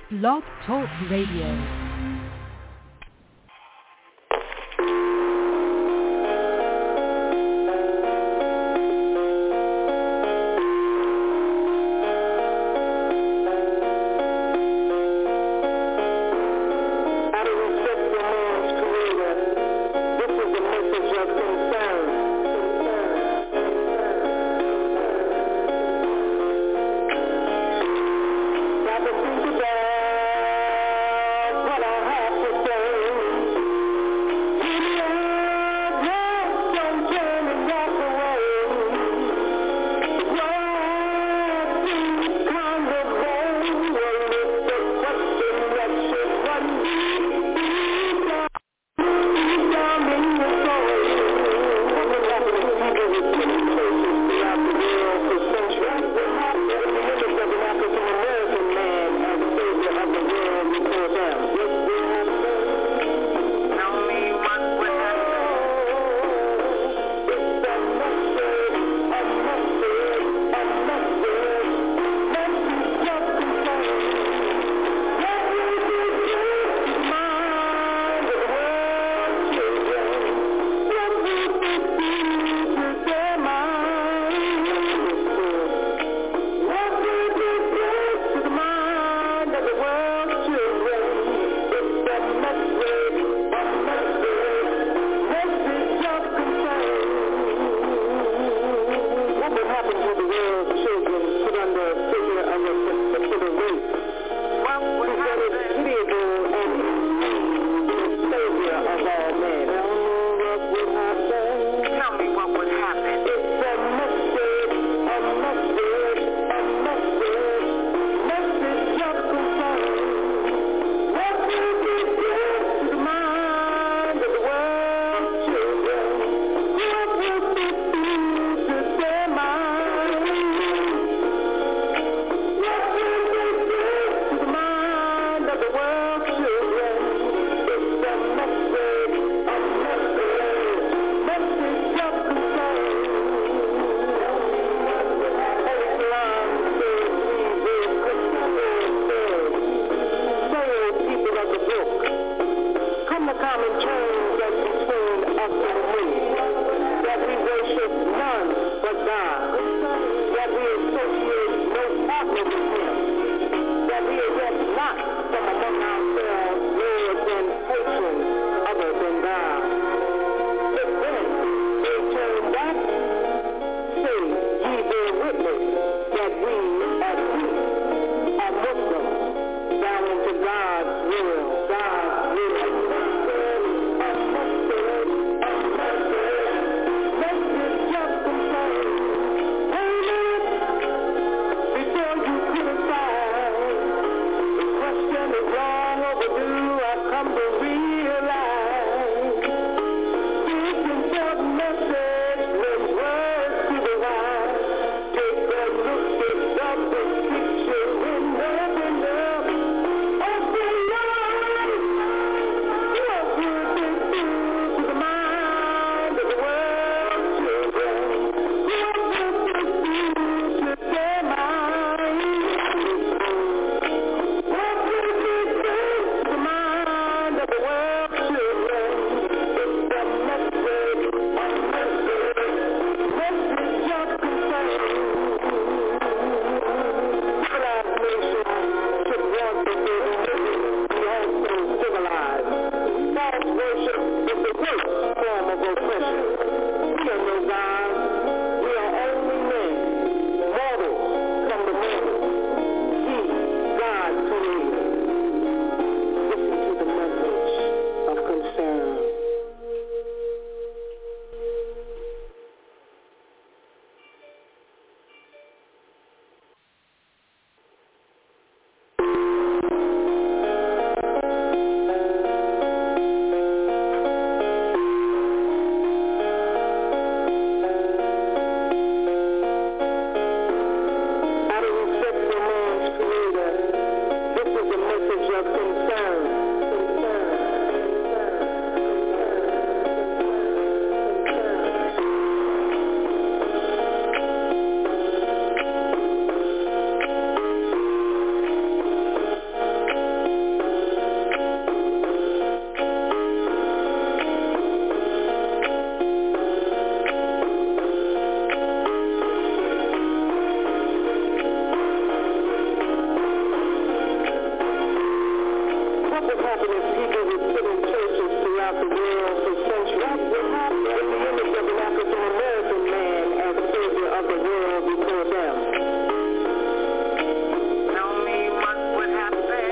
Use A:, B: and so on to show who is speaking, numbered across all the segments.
A: Blog Talk Radio.
B: happened is people would sit in churches throughout the world for centuries. What happened is the image of an African-American man as savior of the world before them. Tell me what would happen.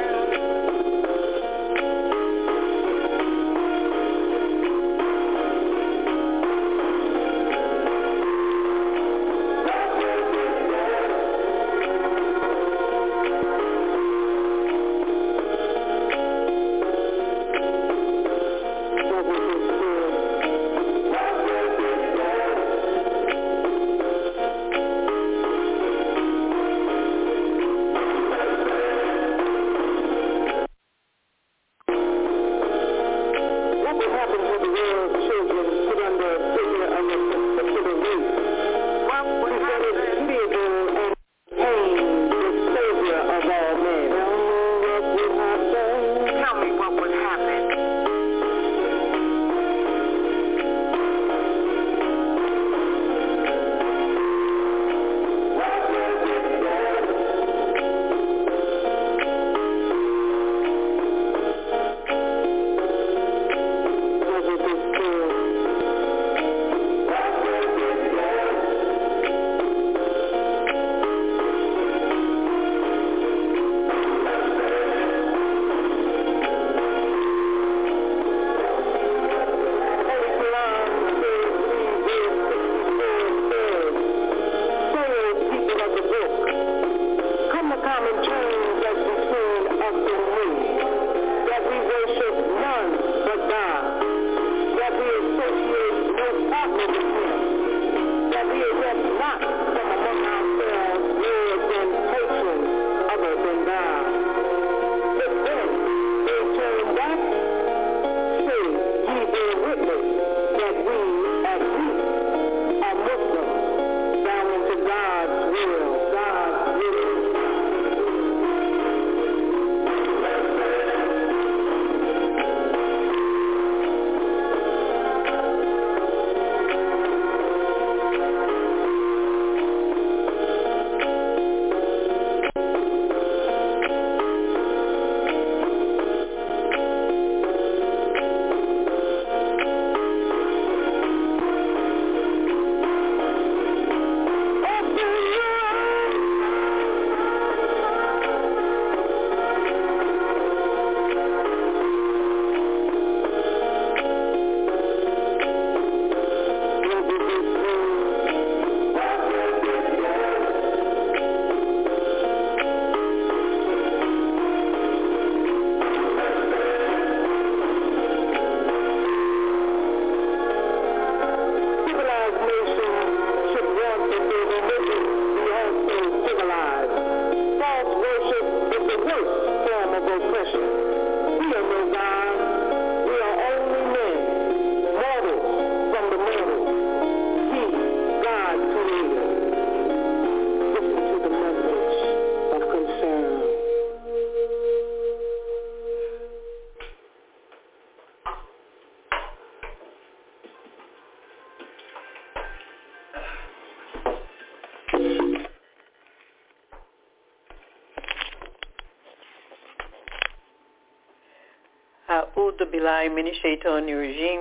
C: A'udhu billahi minash shaitani rajim.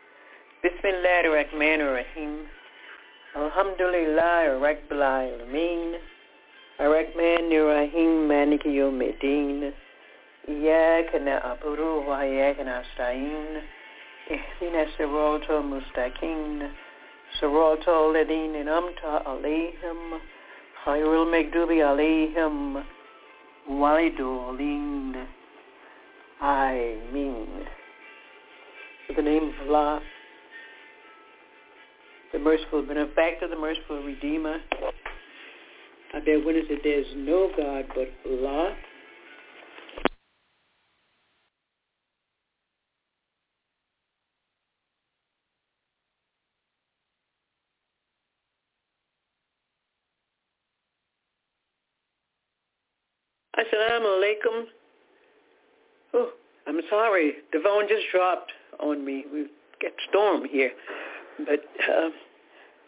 C: Bismillahir rahmanir rahim. Alhamdulillah rabbil alamin. Ar-Rahmanir Rahim Maliki Yawmiddin. Iyyaka na'budu wa iyyaka nasta'in. Ihdinas siratal mustaqim. Siratal ladina an'amta alayhim ghayril maghdubi alayhim waliddallin. Ameen. In the name of Allah, the merciful benefactor, the merciful redeemer, I bear witness that there is no God but Allah. Assalamu alaikum. Oh, I'm sorry. The phone just dropped on me. We get storm here. But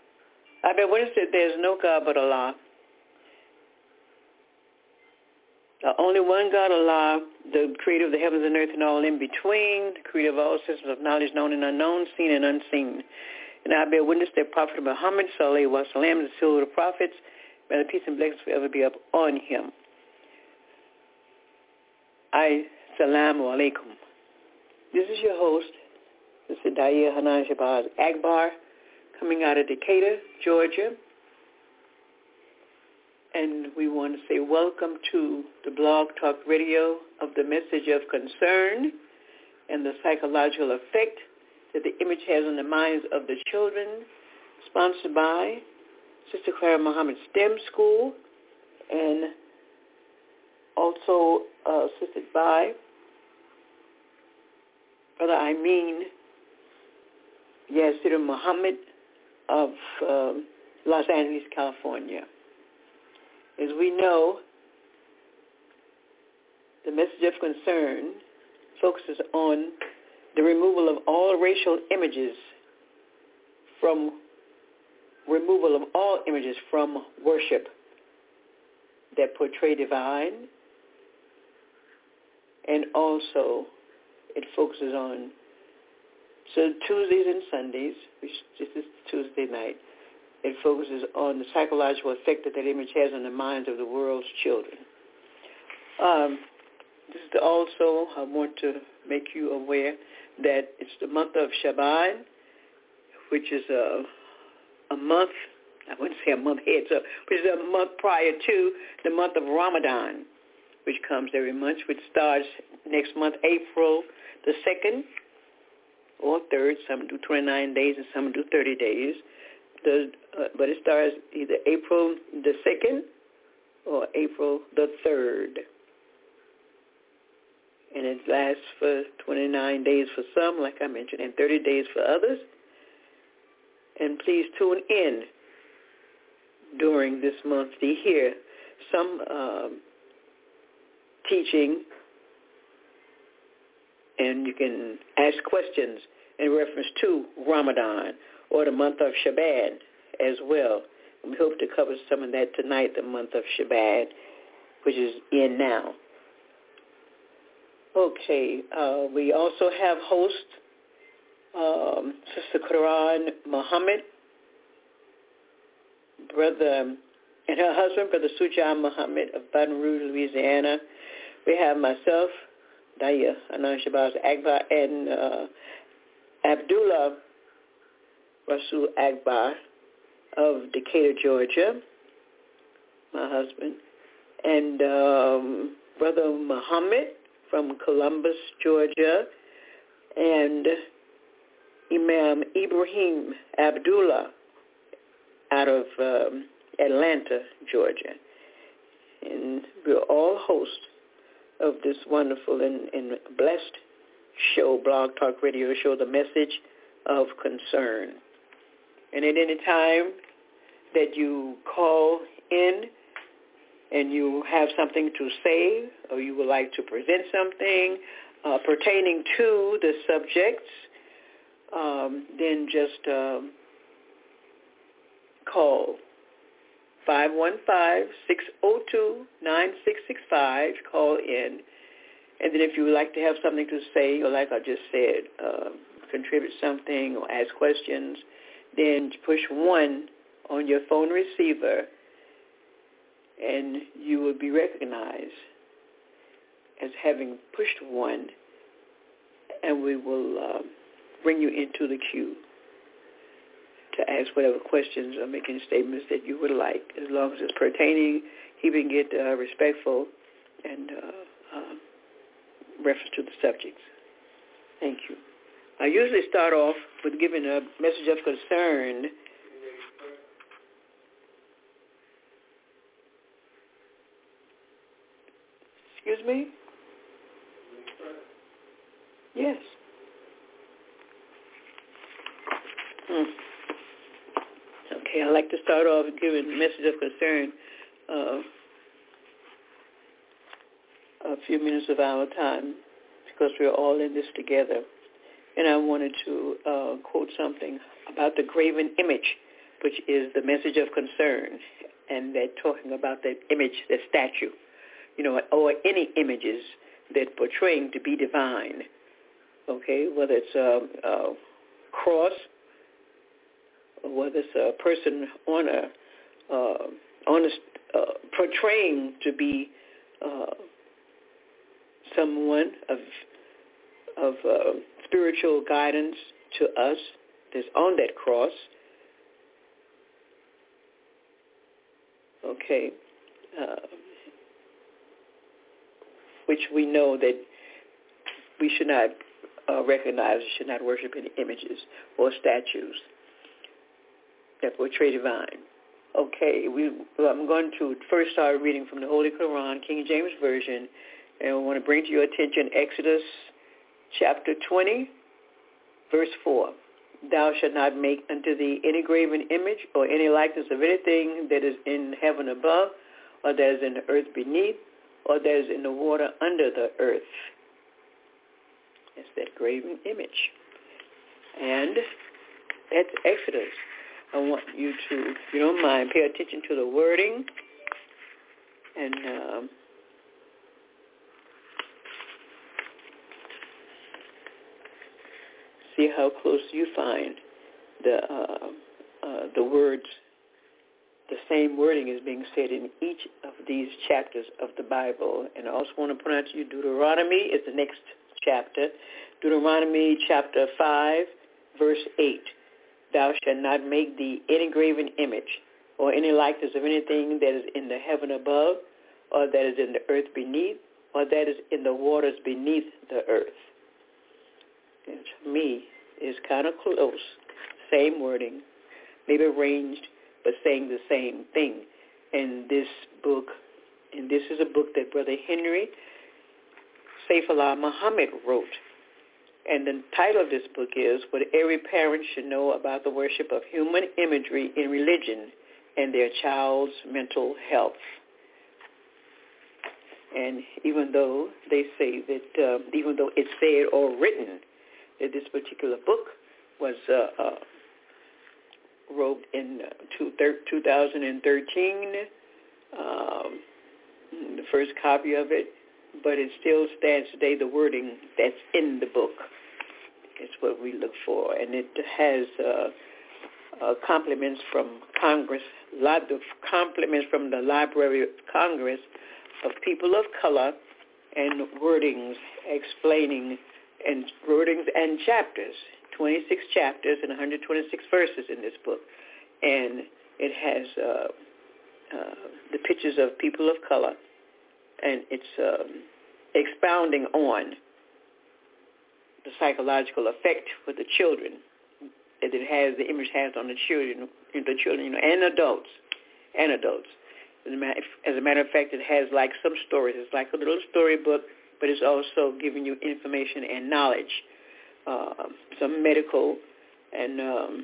C: I bear witness that there is no God but Allah. Only one God, Allah, the creator of the heavens and earth and all in between, the creator of all systems of knowledge known and unknown, seen and unseen. And I bear witness that Prophet Muhammad, sallallahu alaihi wasallam, the seal of the prophets, may the peace and blessings forever be up on him. Assalamu alaikum. This is your host, Mr. Daya Hanan Shabazz Akbar, coming out of Decatur, Georgia. And we want to say welcome to the Blog Talk Radio of the Message of Concern and the psychological effect that the image has on the minds of the children, sponsored by Sister Clara Muhammad STEM School and also assisted by Brother Amin Yasir Muhammad of Los Angeles, California. As we know, the Message of Concern focuses on the removal of all racial images from worship that portray divine, and also it focuses on Tuesdays and Sundays, which this is Tuesday night. It focuses on the psychological effect that image has on the minds of the world's children. This is also, I want to make you aware that it's the month of Shaban, which is a month, I wouldn't say a month heads up, which is a month prior to the month of Ramadan, which comes every month, which starts next month, April the 2nd or 3rd. Some do 29 days and some do 30 days. But it starts either April the 2nd or April the 3rd. And it lasts for 29 days for some, like I mentioned, and 30 days for others. And please tune in during this month to hear some teaching, and you can ask questions in reference to Ramadan or the month of Shaban as well. And we hope to cover some of that tonight, the month of Shaban, which is in now. Okay, we also have host Sister Quran Muhammad, brother, and her husband, Brother Sujan Muhammad of Baton Rouge, Louisiana. We have myself, Daya Hanan Shabazz Akbar, and Abdullah Rasul Akbar of Decatur, Georgia, my husband, and Brother Muhammad from Columbus, Georgia, and Imam Ibrahim Abdullah out of Atlanta, Georgia. And we're all hosts of this wonderful and blessed show, Blog Talk Radio show, The Message of Concern. And at any time that you call in and you have something to say or you would like to present something pertaining to the subjects, then just call 515-602-9665. Call in. And then if you would like to have something to say, or like I just said, contribute something or ask questions, then push 1 on your phone receiver, and you will be recognized as having pushed 1, and we will bring you into the queue to ask whatever questions or making statements that you would like, as long as it's pertaining, keeping it respectful and reference to the subjects. Thank you. I usually start off with giving a message of concern. Excuse me? Yes. Okay, I'd like to start off giving a message of concern a few minutes of our time, because we're all in this together. And I wanted to quote something about the graven image, which is the message of concern, and they're talking about that image, the statue, or any images that portraying to be divine. Okay, whether it's a cross, or whether it's a person on a portraying to be someone of spiritual guidance to us that's on that cross. Okay, which we know that we should not recognize, should not worship any images or statues that portray divine. Okay, I'm going to first start reading from the Holy Quran, King James Version, and I want to bring to your attention Exodus chapter 20, verse 4. Thou shalt not make unto thee any graven image or any likeness of anything that is in heaven above, or that is in the earth beneath, or that is in the water under the earth. That's that graven image. And that's Exodus. I want you to, if you don't mind, pay attention to the wording and see how close you find the words. The same wording is being said in each of these chapters of the Bible. And I also want to point out to you Deuteronomy is the next chapter. Deuteronomy chapter 5, verse 8. Thou shalt not make thee any graven image or any likeness of anything that is in the heaven above, or that is in the earth beneath, or that is in the waters beneath the earth. And to me, it's kind of close. Same wording, maybe arranged, but saying the same thing. And this book, and this is a book that Brother Henry Saifullah Muhammad wrote. And the title of this book is What Every Parent Should Know About the Worship of Human Imagery in Religion and Their Child's Mental Health. And even though they say that, even though it's said or written that this particular book was wrote in 2013, the first copy of it, but it still stands today, the wording that's in the book. It's what we look for. And it has compliments from Congress, a lot of compliments from the Library of Congress of people of color, and wordings explaining, and wordings and chapters, 26 chapters and 126 verses in this book. And it has the pictures of people of color, and it's expounding on the psychological effect with the children that it has, the image has on the children, and adults. As a matter of fact, it has like some stories. It's like a little storybook, but it's also giving you information and knowledge, some medical, and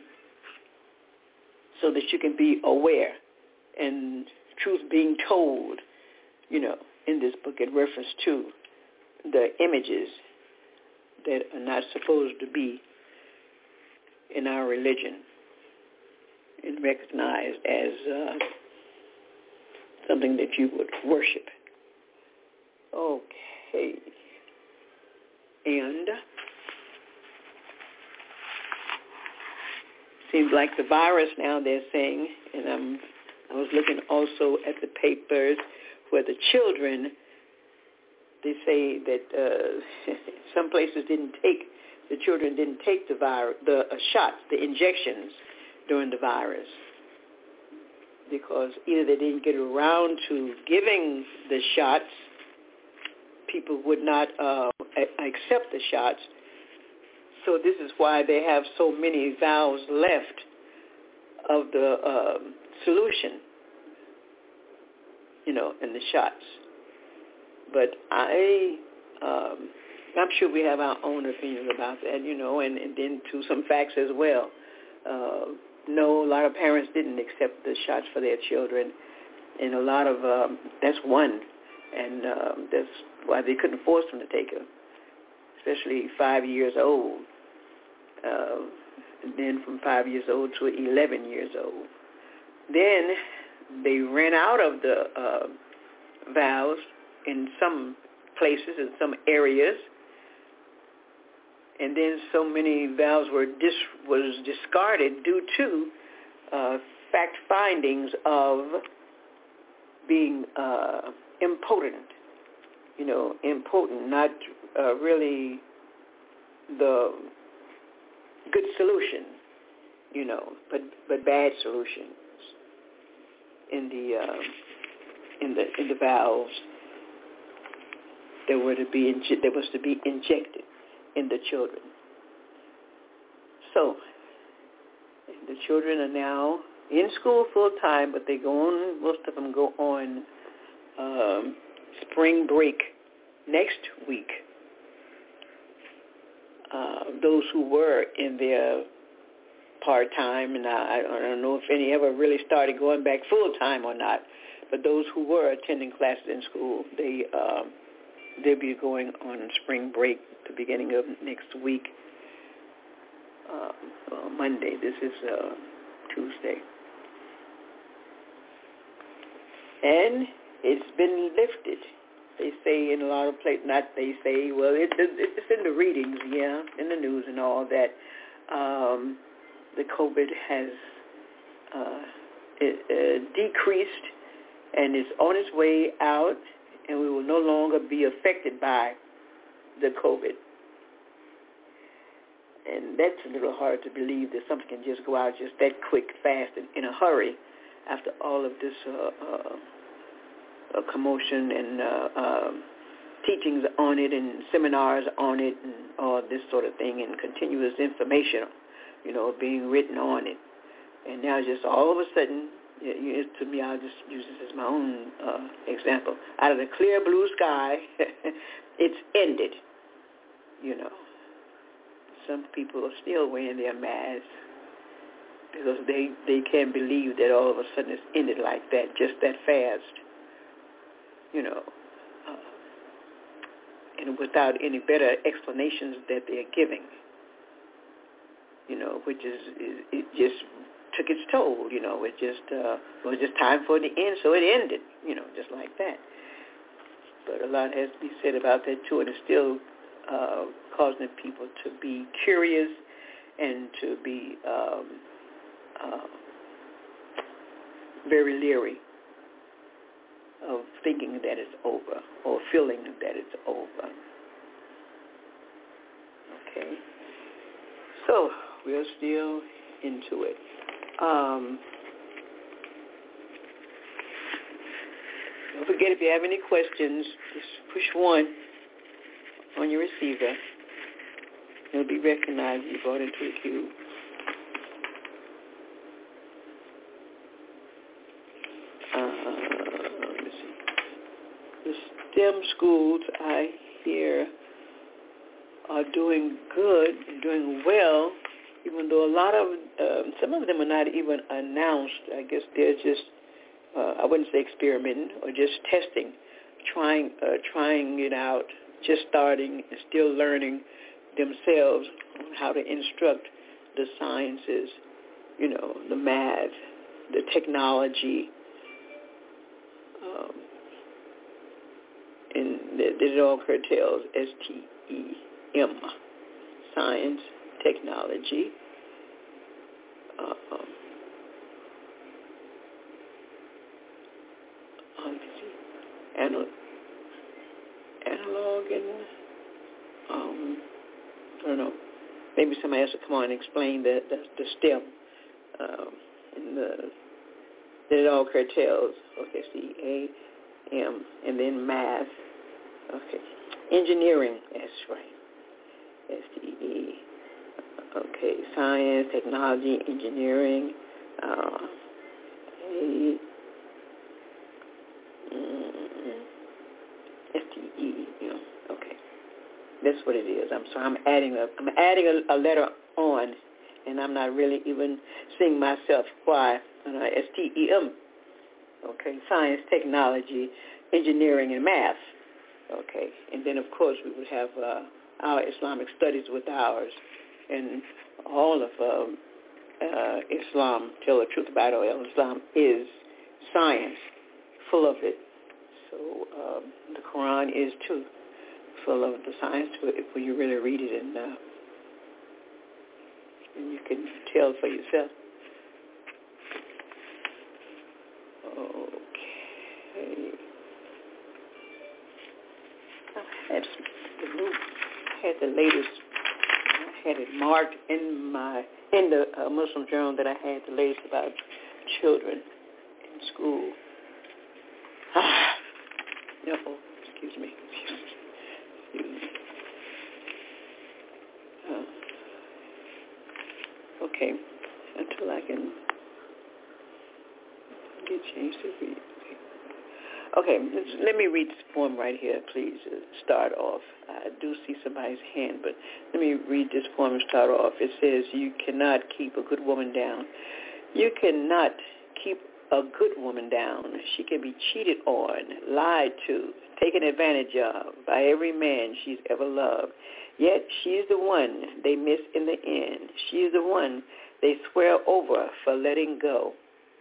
C: so that you can be aware and truth being told, in this book in reference to the images that are not supposed to be in our religion and recognized as something that you would worship. Okay. And seems like the virus now, they're saying, and I was looking also at the papers where the children, they say that some places the children didn't take the shots, the injections during the virus, because either they didn't get around to giving the shots, people would not accept the shots. So this is why they have so many vials left of the solution, in the shots. But I'm sure we have our own opinions about that, and then to some facts as well. No, a lot of parents didn't accept the shots for their children, and a lot of, that's one, and that's why they couldn't force them to take them, especially 5 years old, and then from 5 years old to 11 years old. Then they ran out of the valves, in some places, in some areas. And then so many valves was discarded due to fact findings of being impotent, not really the good solution, but bad solutions in the valves that was to be injected in the children. So the children are now in school full time, but most of them go on spring break next week. Those who were in their part-time, and I don't know if any ever really started going back full-time or not, but those who were attending classes in school, they'll be going on spring break the beginning of next week, Monday. This is Tuesday. And it's been lifted. They say in a lot of places, not they say, well, it's in the readings, in the news and all that. The COVID has decreased and is on its way out, and we will no longer be affected by the COVID. And that's a little hard to believe that something can just go out just that quick, fast, and in a hurry after all of this commotion and teachings on it and seminars on it and all this sort of thing and continuous information, being written on it. And now just all of a sudden, to me, I'll just use this as my own example. Out of the clear blue sky, it's ended, Some people are still wearing their masks because they can't believe that all of a sudden it's ended like that, just that fast, and without any better explanations that they're giving, which is it just took its toll, it just was just time for it to end, so it ended, just like that. But a lot has to be said about that too, and it's still causing people to be curious and to be very leery of thinking that it's over or feeling that it's over. Okay. So we're still into it. Don't forget, if you have any questions, just push 1 on your receiver. It'll be recognized. You're brought into the queue. Let's see. The STEM schools, I hear, are doing good, doing well, even though a lot of, some of them are not even announced. I guess they're just, I wouldn't say experimenting, or just testing, trying it out, just starting and still learning themselves on how to instruct the sciences, the math, the technology, and it all curtails STEM, science, technology, analog and I don't know. Maybe somebody else will come on and explain the STEM and that it all curtails. Okay, STEM, and then math. Okay, engineering. That's right. STE. Okay, science, technology, engineering. STE. Okay, that's what it is. I'm sorry. I'm adding a letter on, and I'm not really even seeing myself. Why? STEM. Okay, science, technology, engineering, and math. Okay, and then of course we would have our Islamic studies with ours, and all of Islam, tell the truth about it, Islam is science, full of it. So the the Quran is too, full of the science to it when you really read it, and you can tell for yourself. Okay. I had the latest. I had it marked in the Muslim Journal that I had the latest about children in school. Excuse me. Okay, until I can get changed to read. Okay, let me read this poem right here, please, to start off. I do see somebody's hand, but let me read this poem and start off. It says, you cannot keep a good woman down. You cannot keep a good woman down. She can be cheated on, lied to, taken advantage of by every man she's ever loved. Yet she's the one they miss in the end. She's the one they swear over for letting go.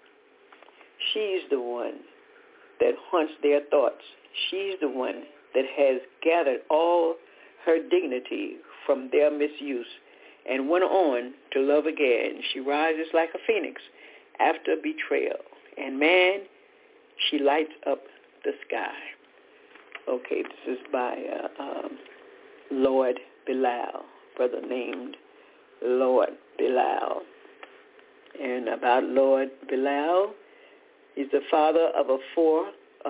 C: She's the one that haunts their thoughts. She's the one that has gathered all her dignity from their misuse and went on to love again. She rises like a phoenix after betrayal. And man, she lights up the sky. Okay, this is by Lord Bilal, brother named Lord Bilal. And about Lord Bilal, he's the father of four,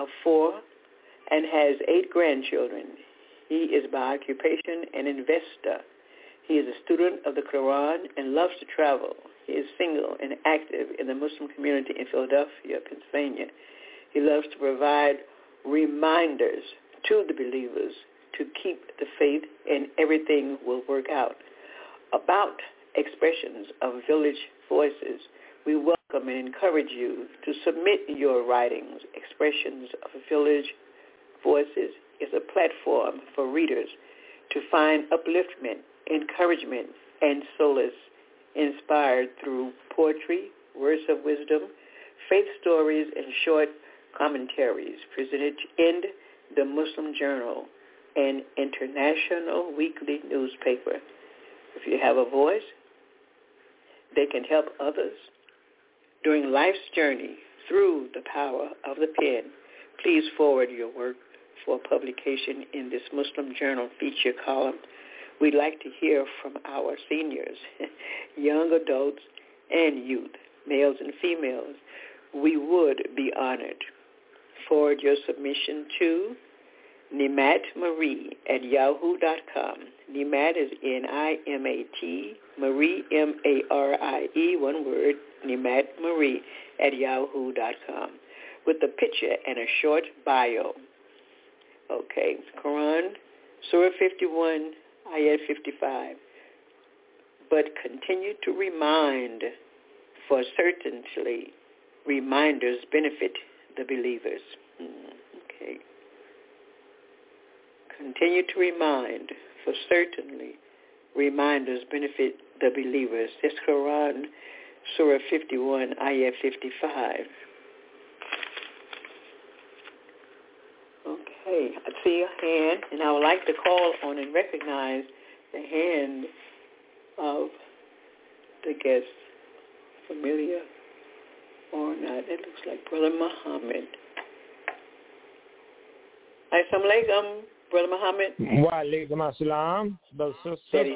C: and has 8 grandchildren. He is by occupation an investor. He is a student of the Quran and loves to travel. He is single and active in the Muslim community in Philadelphia, Pennsylvania. He loves to provide reminders to the believers to keep the faith, and everything will work out. About expressions of village voices, we welcome and encourage you to submit your writings. Expressions of Village Voices is a platform for readers to find upliftment, encouragement, and solace inspired through poetry, words of wisdom, faith stories, and short commentaries presented in the Muslim Journal, an international weekly newspaper. If you have a voice that can help others during life's journey through the power of the pen, please forward your work for publication in this Muslim Journal feature column. We'd like to hear from our seniors, young adults, and youth, males and females. We would be honored. Forward your submission to nimatmarie@yahoo.com. Nimat is N-I-M-A-T, Marie, M-A-R-I-E, one word, nimatmarie@yahoo.com, with a picture and a short bio. Okay, Quran, Surah 51, Ayat 55. But continue to remind, for certainly reminders benefit the believers. Okay. Continue to remind, for certainly reminders benefit the believers. This Quran, Surah 51, Ayat 55. Okay, I see a hand, and I would like to call on and recognize the hand of the guest, familiar or not. It looks like Brother Muhammad. Assalamu alaikum, Brother Muhammad.
D: Wa alaikum assalam, brother, sister.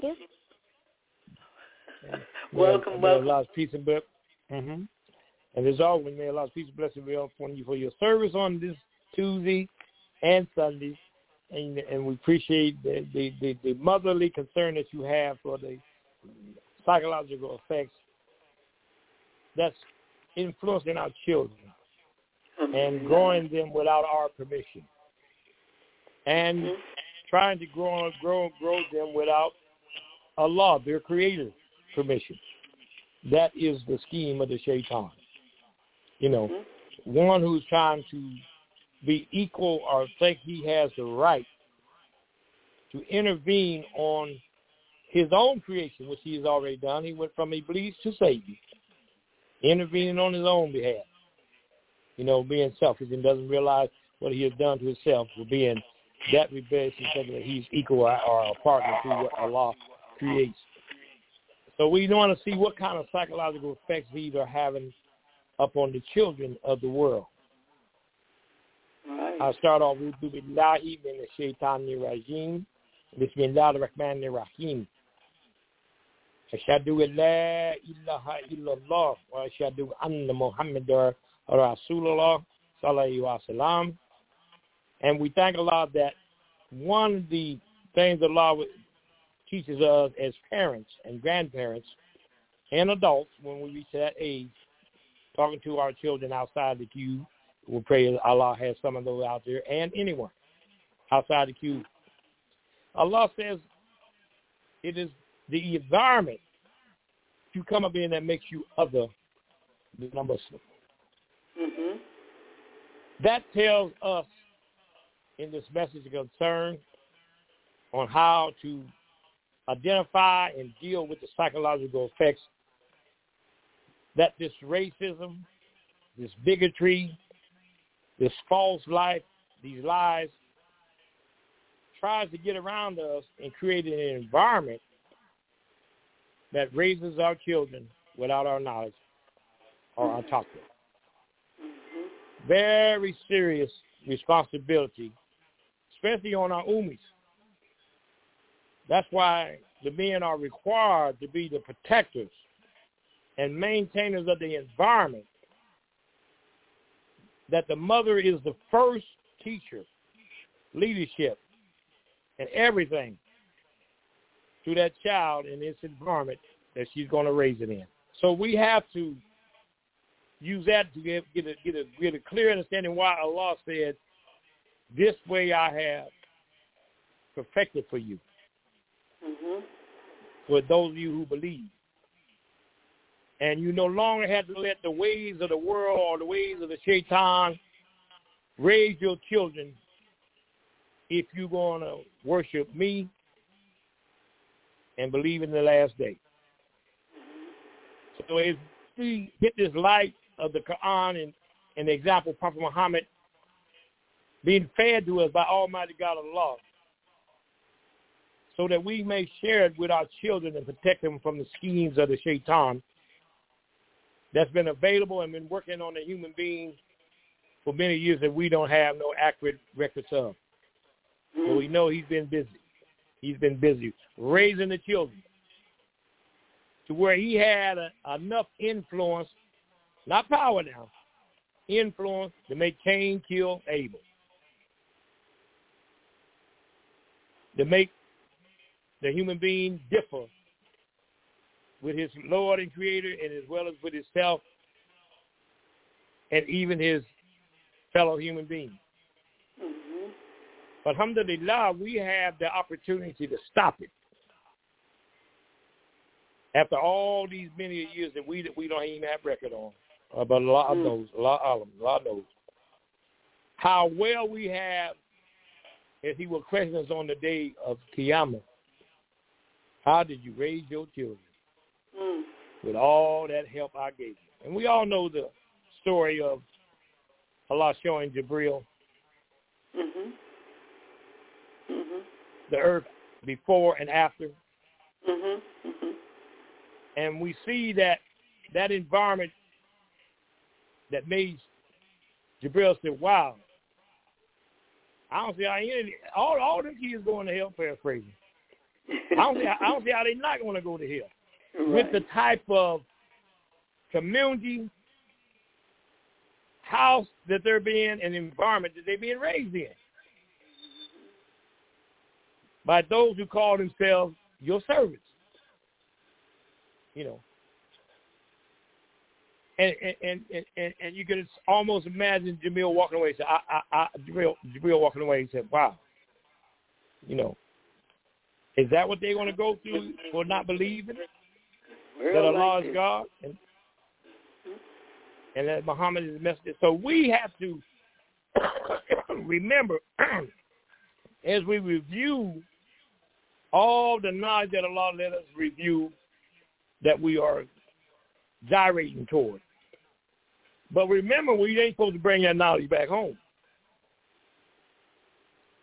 C: Welcome.
D: May Allah's peace and blessing. And as always, may Allah's peace and blessing be upon you for your service on this Tuesday and Sunday, and we appreciate the motherly concern that you have for the psychological effects that's influencing our children and growing them without our permission, and trying to grow them without Allah, their creator, permission. That is the scheme of the shaitan. You know, one who's trying to be equal or think he has the right to intervene on his own creation, which he has already done. He went from Iblis to Satan, intervening on his own behalf, you know, being selfish and doesn't realize what he has done to himself for being that rebellious and thinking that he's equal or a partner to what Allah creates. So we want to see what kind of psychological effects these are having upon the children of the world.
C: Right.
D: I'll start off with Billahi min ash-shaytanir rajim. Bismillahir rahmanir rahim. Ashhadu an la ilaha illallah wa ashhadu anna Muhammadar Rasulullah sallallahu alaihi wasallam. And we thank Allah that one of the things Allah teaches us as parents and grandparents and adults when we reach that age, talking to our children outside the queue, we pray that Allah has some of those out there, and anyone outside the queue. Allah says it is the environment you come up in that makes you other than a Muslim.
C: Mm-hmm.
D: That tells us in this message of concern on how to identify and deal with the psychological effects that this racism, this bigotry, this false life, these lies, tries to get around us and create an environment that raises our children without our knowledge or our talk to them.
C: Mm-hmm.
D: Very serious responsibility, especially on our ummis. That's why the men are required to be the protectors and maintainers of the environment, that the mother is the first teacher, leadership, and everything to that child in this environment that she's going to raise it in. So we have to use that to get a clear understanding why Allah said, this way I have perfected for you.
C: Mm-hmm.
D: For those of you who believe. And you no longer have to let the ways of the world or the ways of the shaitan raise your children if you're going to worship me and believe in the last day. So as we get this light of the Quran and the example of Prophet Muhammad being fed to us by Almighty God Allah, so that we may share it with our children and protect them from the schemes of the shaitan that's been available and been working on the human being for many years that we don't have no accurate records of. But we know he's been busy. He's been busy raising the children to where he had enough influence, not power now, influence to make Cain kill Abel, to make the human being differ with his Lord and Creator, and as well as with himself and even his fellow human beings.
C: Mm-hmm.
D: But alhamdulillah, we have the opportunity to stop it. After all these many years that we don't even have record on, but Allah knows, Allah knows how well we have, as he will question us on the day of Qiyamah. How did you raise your children with all that help I gave you? And we all know the story of Allah showing Jibreel the earth before and after. And we see that environment that made Jibreel say, wow, I don't see how all them kids going to hell, paraphrasing. I don't see how they're not going to go to hell. Right. With the type of community, house that they're being, and environment that they're being raised in. By those who call themselves your servants. You know. And you can almost imagine Jamil walking away and say, Jamil walking away and said, wow, you know, is that what they're going to go through for not believing that Allah is God and that Muhammad is the messenger? So we have to remember, as we review all the knowledge that Allah let us review, that we are gyrating toward. But remember, we ain't supposed to bring that knowledge back home.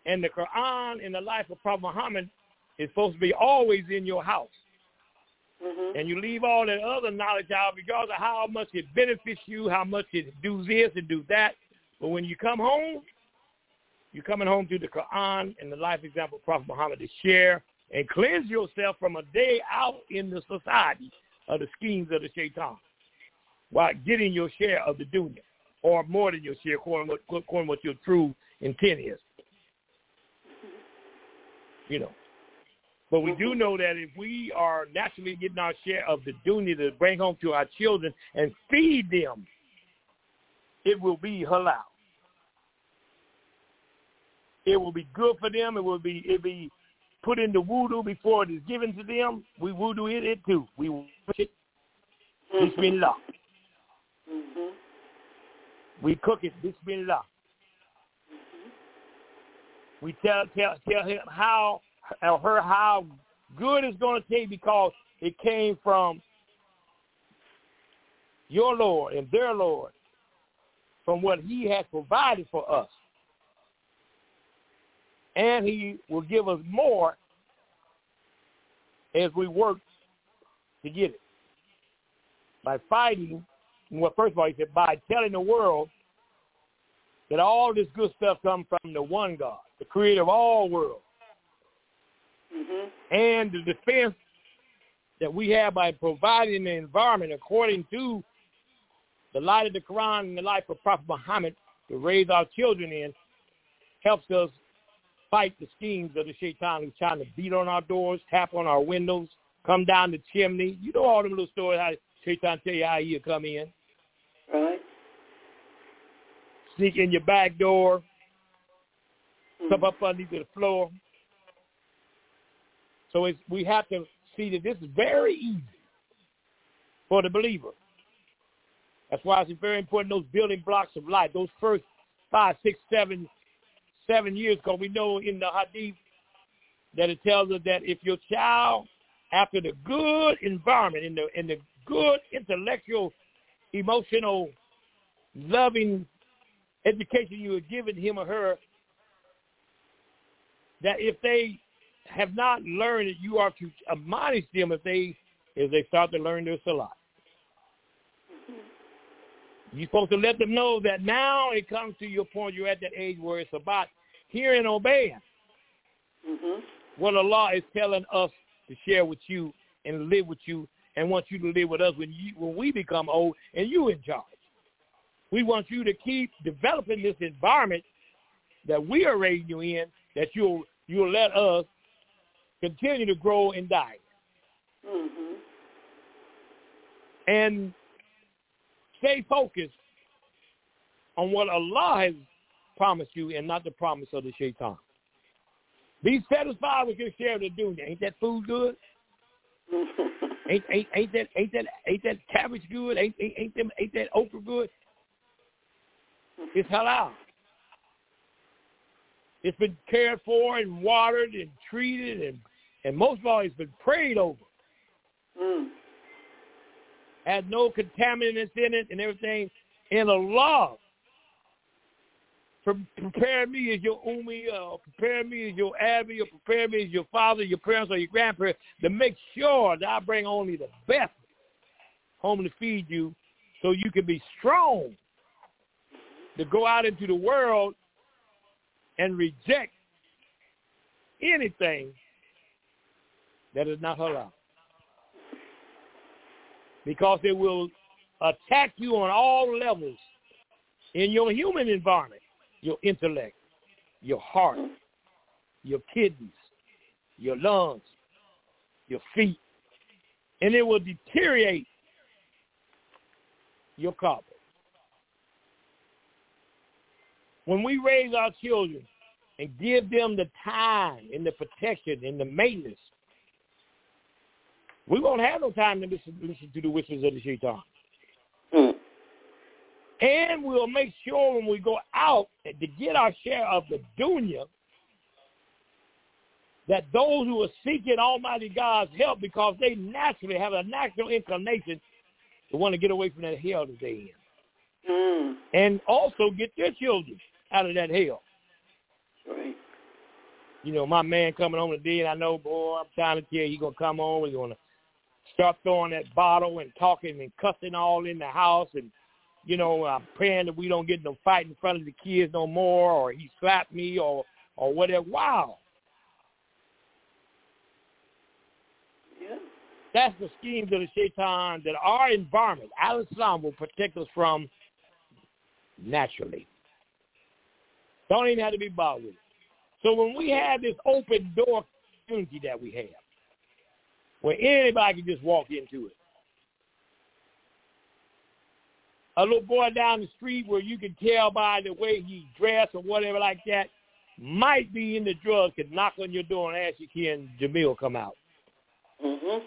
D: And the Quran and the life of Prophet Muhammad is supposed to be always in your house.
C: Mm-hmm.
D: And you leave all that other knowledge out because of how much it benefits you, how much it do this and do that. But when you come home, you're coming home to the Quran and the life example of Prophet Muhammad to share and cleanse yourself from a day out in the society of the schemes of the shaitan while getting your share of the dunya, or more than your share, according to what your true intent is. You know. But we do know that if we are naturally getting our share of the dunya to bring home to our children and feed them, it will be halal. It will be good for them. It will be put into wudu before it is given to them. We wudu it too. We wash it. Bismillah.
C: Mm-hmm.
D: We cook it. Bismillah. Mm-hmm. We tell him how or her how good it's going to taste because it came from your Lord and their Lord, from what he has provided for us. And he will give us more as we work to get it. By fighting, well, first of all, he said, by telling the world that all this good stuff comes from the one God, the creator of all worlds.
C: Mm-hmm.
D: And the defense that we have by providing the environment according to the light of the Quran and the life of Prophet Muhammad to raise our children in helps us fight the schemes of the shaitan who's trying to beat on our doors, tap on our windows, come down the chimney. You know all them little stories how shaitan tell you how he'll come in.
C: Right.
D: Sneak in your back door, come up underneath the floor. So we have to see that this is very easy for the believer. That's why it's very important, those building blocks of life, those first 5, 6, 7 years, because we know in the hadith that it tells us that if your child, after the good environment, in the good intellectual, emotional, loving education you have given him or her, that if they have not learned it, you are to admonish them as they start to learn their salah. You're supposed to let them know that now it comes to your point, you're at that age where it's about hearing and obeying what Allah is telling us to share with you and live with you and want you to live with us when we become old and you in charge. We want you to keep developing this environment that we are raising you in, that you'll let us continue to grow and die.
C: Mm-hmm.
D: And stay focused on what Allah has promised you and not the promise of the shaitan. Be satisfied with your share of the dunya. Ain't that food good? ain't that cabbage good? Ain't that okra good? It's halal. It's been cared for and watered and treated and most of all, it's been prayed over. Has no contaminants in it and everything. And Allah prepare me as your Ummi, prepare me as your Abby, or prepare me as your father, your parents, or your grandparents to make sure that I bring only the best home to feed you so you can be strong to go out into the world and reject anything that is not halal. Because it will attack you on all levels in your human environment, your intellect, your heart, your kidneys, your lungs, your feet, and it will deteriorate your carpet. When we raise our children and give them the time and the protection and the maintenance, we won't have no time to listen to the whispers of the shaitan. And we'll make sure when we go out to get our share of the dunya, that those who are seeking Almighty God's help, because they naturally have a natural inclination to want to get away from that hell that they're in. And also get their children out of that hell.
C: Right.
D: You know, my man coming home today, and I know, boy, I'm trying to tell you, he's going to come home, he's going to start throwing that bottle and talking and cussing all in the house, and, you know, I'm praying that we don't get no fight in front of the kids no more, or he slapped me or whatever. Wow.
C: Yeah.
D: That's the schemes of the shaitan that our environment, Al-Islam, will protect us from naturally. Don't even have to be bothered with it. So when we have this open door community that we have, where anybody can just walk into it, a little boy down the street where you can tell by the way he dressed or whatever like that might be in the drugs, could knock on your door and ask you, can Jamil come out?
C: Mm-hmm.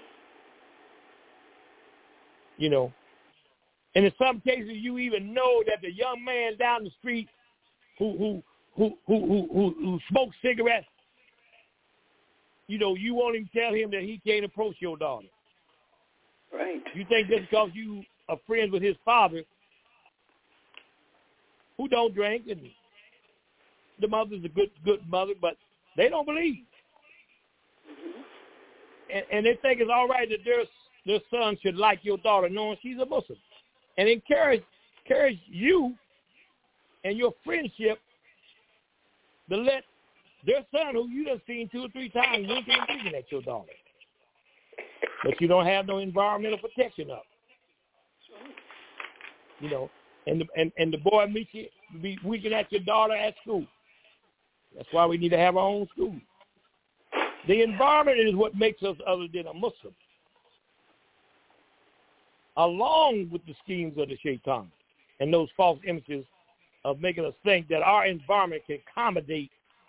D: You know, and in some cases you even know that the young man down the street who smokes cigarettes, you know, you won't even tell him that he can't approach your daughter.
C: Right.
D: You think just because you are friends with his father, who don't drink, and the mother's a good mother, but they don't believe. Mm-hmm. And they think it's all right that their son should like your daughter, knowing she's a Muslim, and encourage you and your friendship to let their son, who you done seen 2 or 3 times, winking and winking at your daughter, but you don't have no environmental protection of. You know, and the boy meets you, be winking at your daughter at school. That's why we need to have our own school. The environment is what makes us other than a Muslim, along with the schemes of the shaitan and those false images of making us think that our environment can accommodate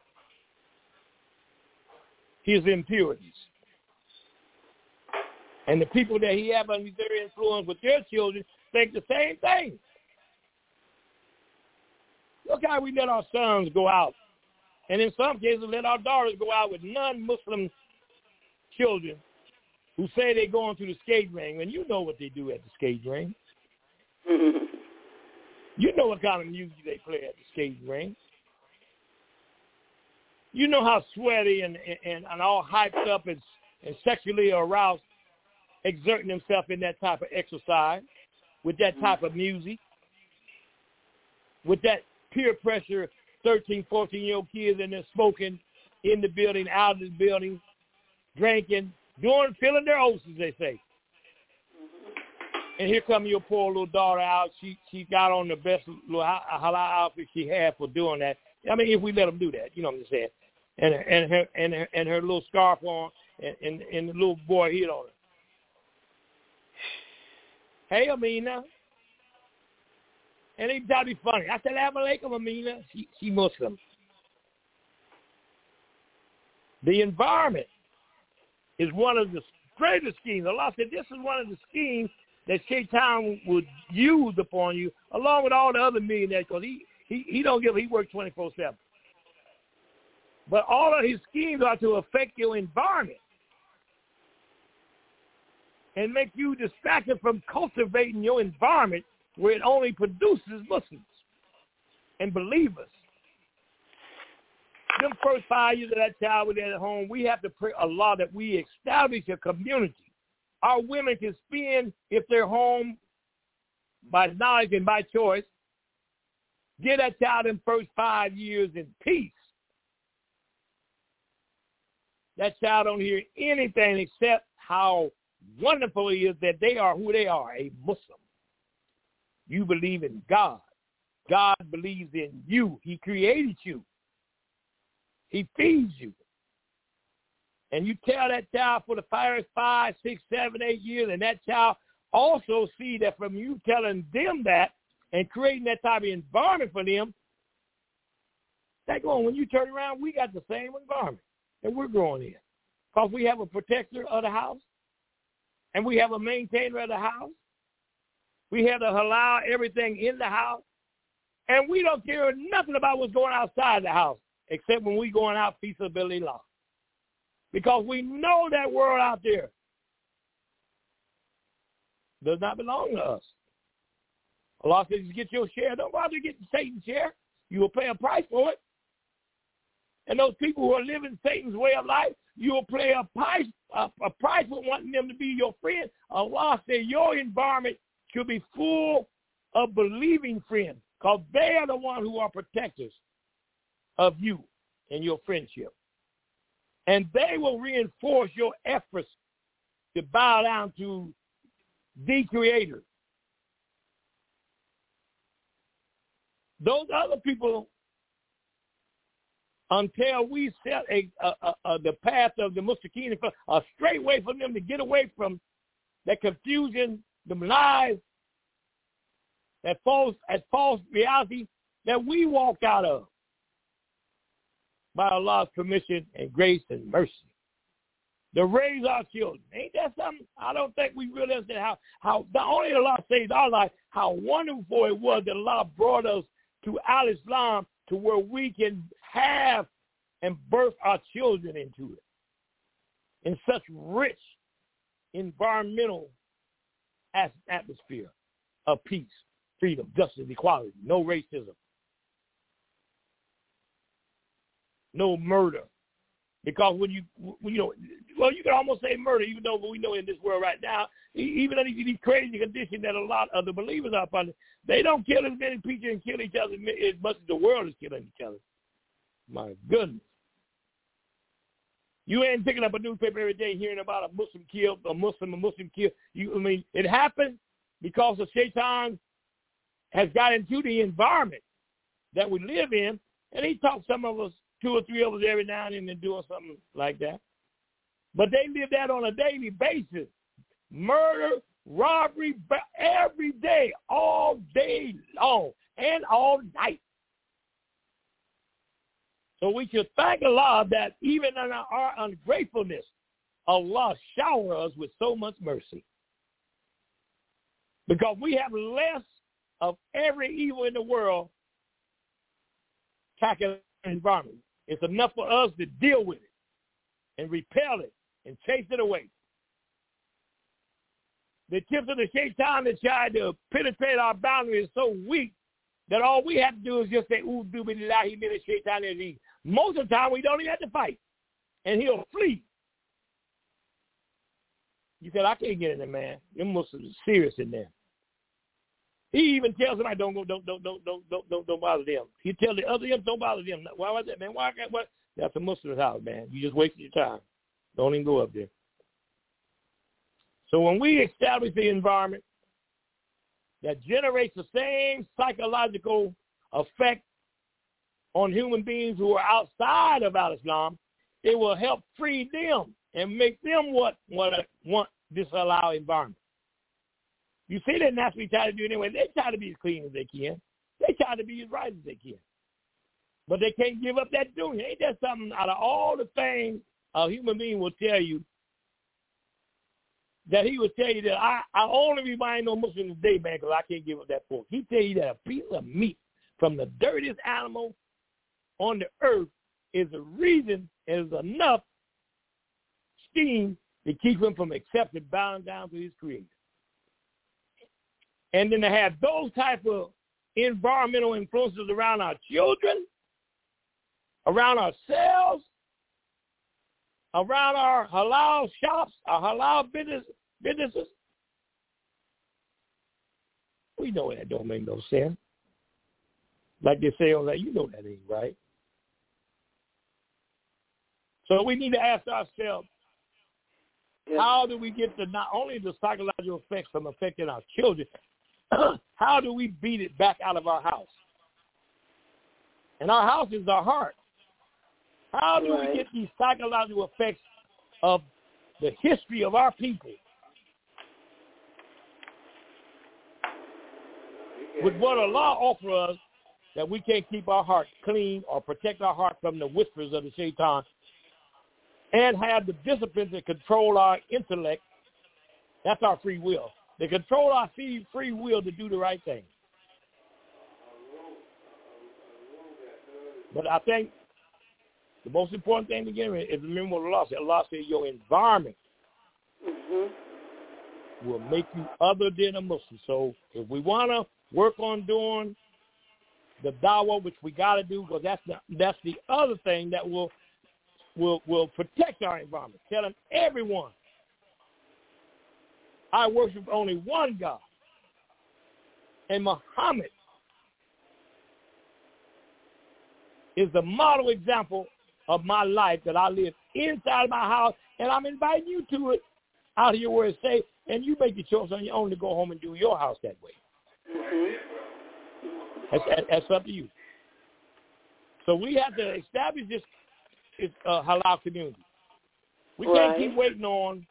D: his impurities. And the people that he have under their influence with their children think the same thing. Look how we let our sons go out, and in some cases let our daughters go out with non-Muslim children who say they're going to the skate ring, and you know what they do at the skate ring. You know what kind of music they play at the skate ring. You know how sweaty and all hyped up and sexually aroused, exerting themselves in that type of exercise, with that type of music, with that peer pressure, 13, 14-year-old kids in there smoking in the building, out of the building, drinking, filling their oats, as they say. And here come your poor little daughter out. She got on the best little halal outfit she had for doing that. I mean, if we let them do that, you know what I'm saying? And her little scarf on, and the little boy hit on her. Hey, Amina. And he tried to be funny. I said, Assalamu alaikum, Amina. She Muslim. The environment is one of the greatest schemes. Allah said this is one of the schemes that Shaitan would use upon you, along with all the other millionaires, because he don't give, he works 24/7. But all of his schemes are to affect your environment and make you distracted from cultivating your environment where it only produces Muslims and believers. Them first 5 years of that child was at home, we have to pray Allah that we establish a community. Our women can spend, if they're home by knowledge and by choice, get that child in first 5 years in peace. That child don't hear anything except how wonderful it is that they are who they are, a Muslim. You believe in God. God believes in you. He created you. He feeds you. And you tell that child for the first 5, 6, 7, 8 years, and that child also see that from you telling them that and creating that type of environment for them, that going, when you turn around, we got the same environment that we're growing in. Because we have a protector of the house, and we have a maintainer of the house. We have to allow everything in the house, and we don't care nothing about what's going outside the house, except when we going out fisabilillah. Because we know that world out there does not belong to us. Allah says, you get your share. Don't bother getting Satan's share. You will pay a price for it. and those people who are living Satan's way of life, you will pay a price for wanting them to be your friend. Allah said your environment should be full of believing friends, because they are the ones who are protectors of you and your friendship. And they will reinforce your efforts to bow down to the Creator. Those other people, until we set the path of the Mustaqim, a straight way for them to get away from that confusion, the lies, that false reality that we walk out of by Allah's permission and grace and mercy. To raise our children. Ain't that something? I don't think we really understand how not only Allah saved our life, how wonderful it was that Allah brought us to Al-Islam to where we can have and birth our children into it in such rich environmental atmosphere of peace, freedom, justice, equality, no racism, no murder. Because when you know, well, you can almost say murder, even though we know in this world right now, even in these crazy conditions that a lot of the believers are under, they don't kill as many people and kill each other as much as the world is killing each other. My goodness. You ain't picking up a newspaper every day hearing about a Muslim killed, a Muslim killed. It happened because the Shaitan has got into the environment that we live in, and he taught some of us, 2 or 3 of us every now and then doing something like that. But they live that on a daily basis. Murder, robbery, every day, all day long, and all night. So we should thank Allah that even in our ungratefulness, Allah shower us with so much mercy. Because we have less of every evil in the world attacking the environment. It's enough for us to deal with it and repel it and chase it away. The tips of the Shaitan that tried to penetrate our boundary is so weak that all we have to do is just say, "Udu billahi minash shaitani rajim." Most of the time, we don't even have to fight, and he'll flee. You said, "I can't get in there, man. Them Muslims are serious in there." He even tells somebody, don't bother them. He tells the other don't bother them. Why was that, man? Why? That's a Muslim's house, man. You just wasted your time. Don't even go up there. So when we establish the environment that generates the same psychological effect on human beings who are outside of Al-Islam, it will help free them and make them want this allowed environment. You see, they naturally try to do it anyway. They try to be as clean as they can. They try to be as right as they can. But they can't give up that doing. Ain't that something out of all the things a human being will tell you, that he will tell you that I only remind no Muslim today, man, because I can't give up that pork. He tell you that a piece of meat from the dirtiest animal on the earth is a reason, is enough steam to keep him from accepting, bowing down to his Creator. And then to have those type of environmental influences around our children, around ourselves, around our halal shops, our halal businesses, we know that don't make no sense. Like they say on that, you know that ain't right. So we need to ask ourselves, how do we get the not only the psychological effects from affecting our children, how do we beat it back out of our house? And our house is our heart. How do we get these psychological effects of the history of our people with what Allah offers us, that we can't keep our heart clean or protect our heart from the whispers of the Shaitan, and have the discipline to control our intellect? That's our free will. They control our free will to do the right thing. But I think the most important thing to get is remember what Allah said. Allah said your environment will make you other than a Muslim. So if we want to work on doing the dawah, which we got to do, because that's the other thing that will protect our environment. Telling everyone, I worship only one God, and Muhammad is the model example of my life that I live inside my house, and I'm inviting you to it out here where it's safe, and you make the choice on your own to go home and do your house that way. That's up to you. So we have to establish this halal community. We can't keep waiting on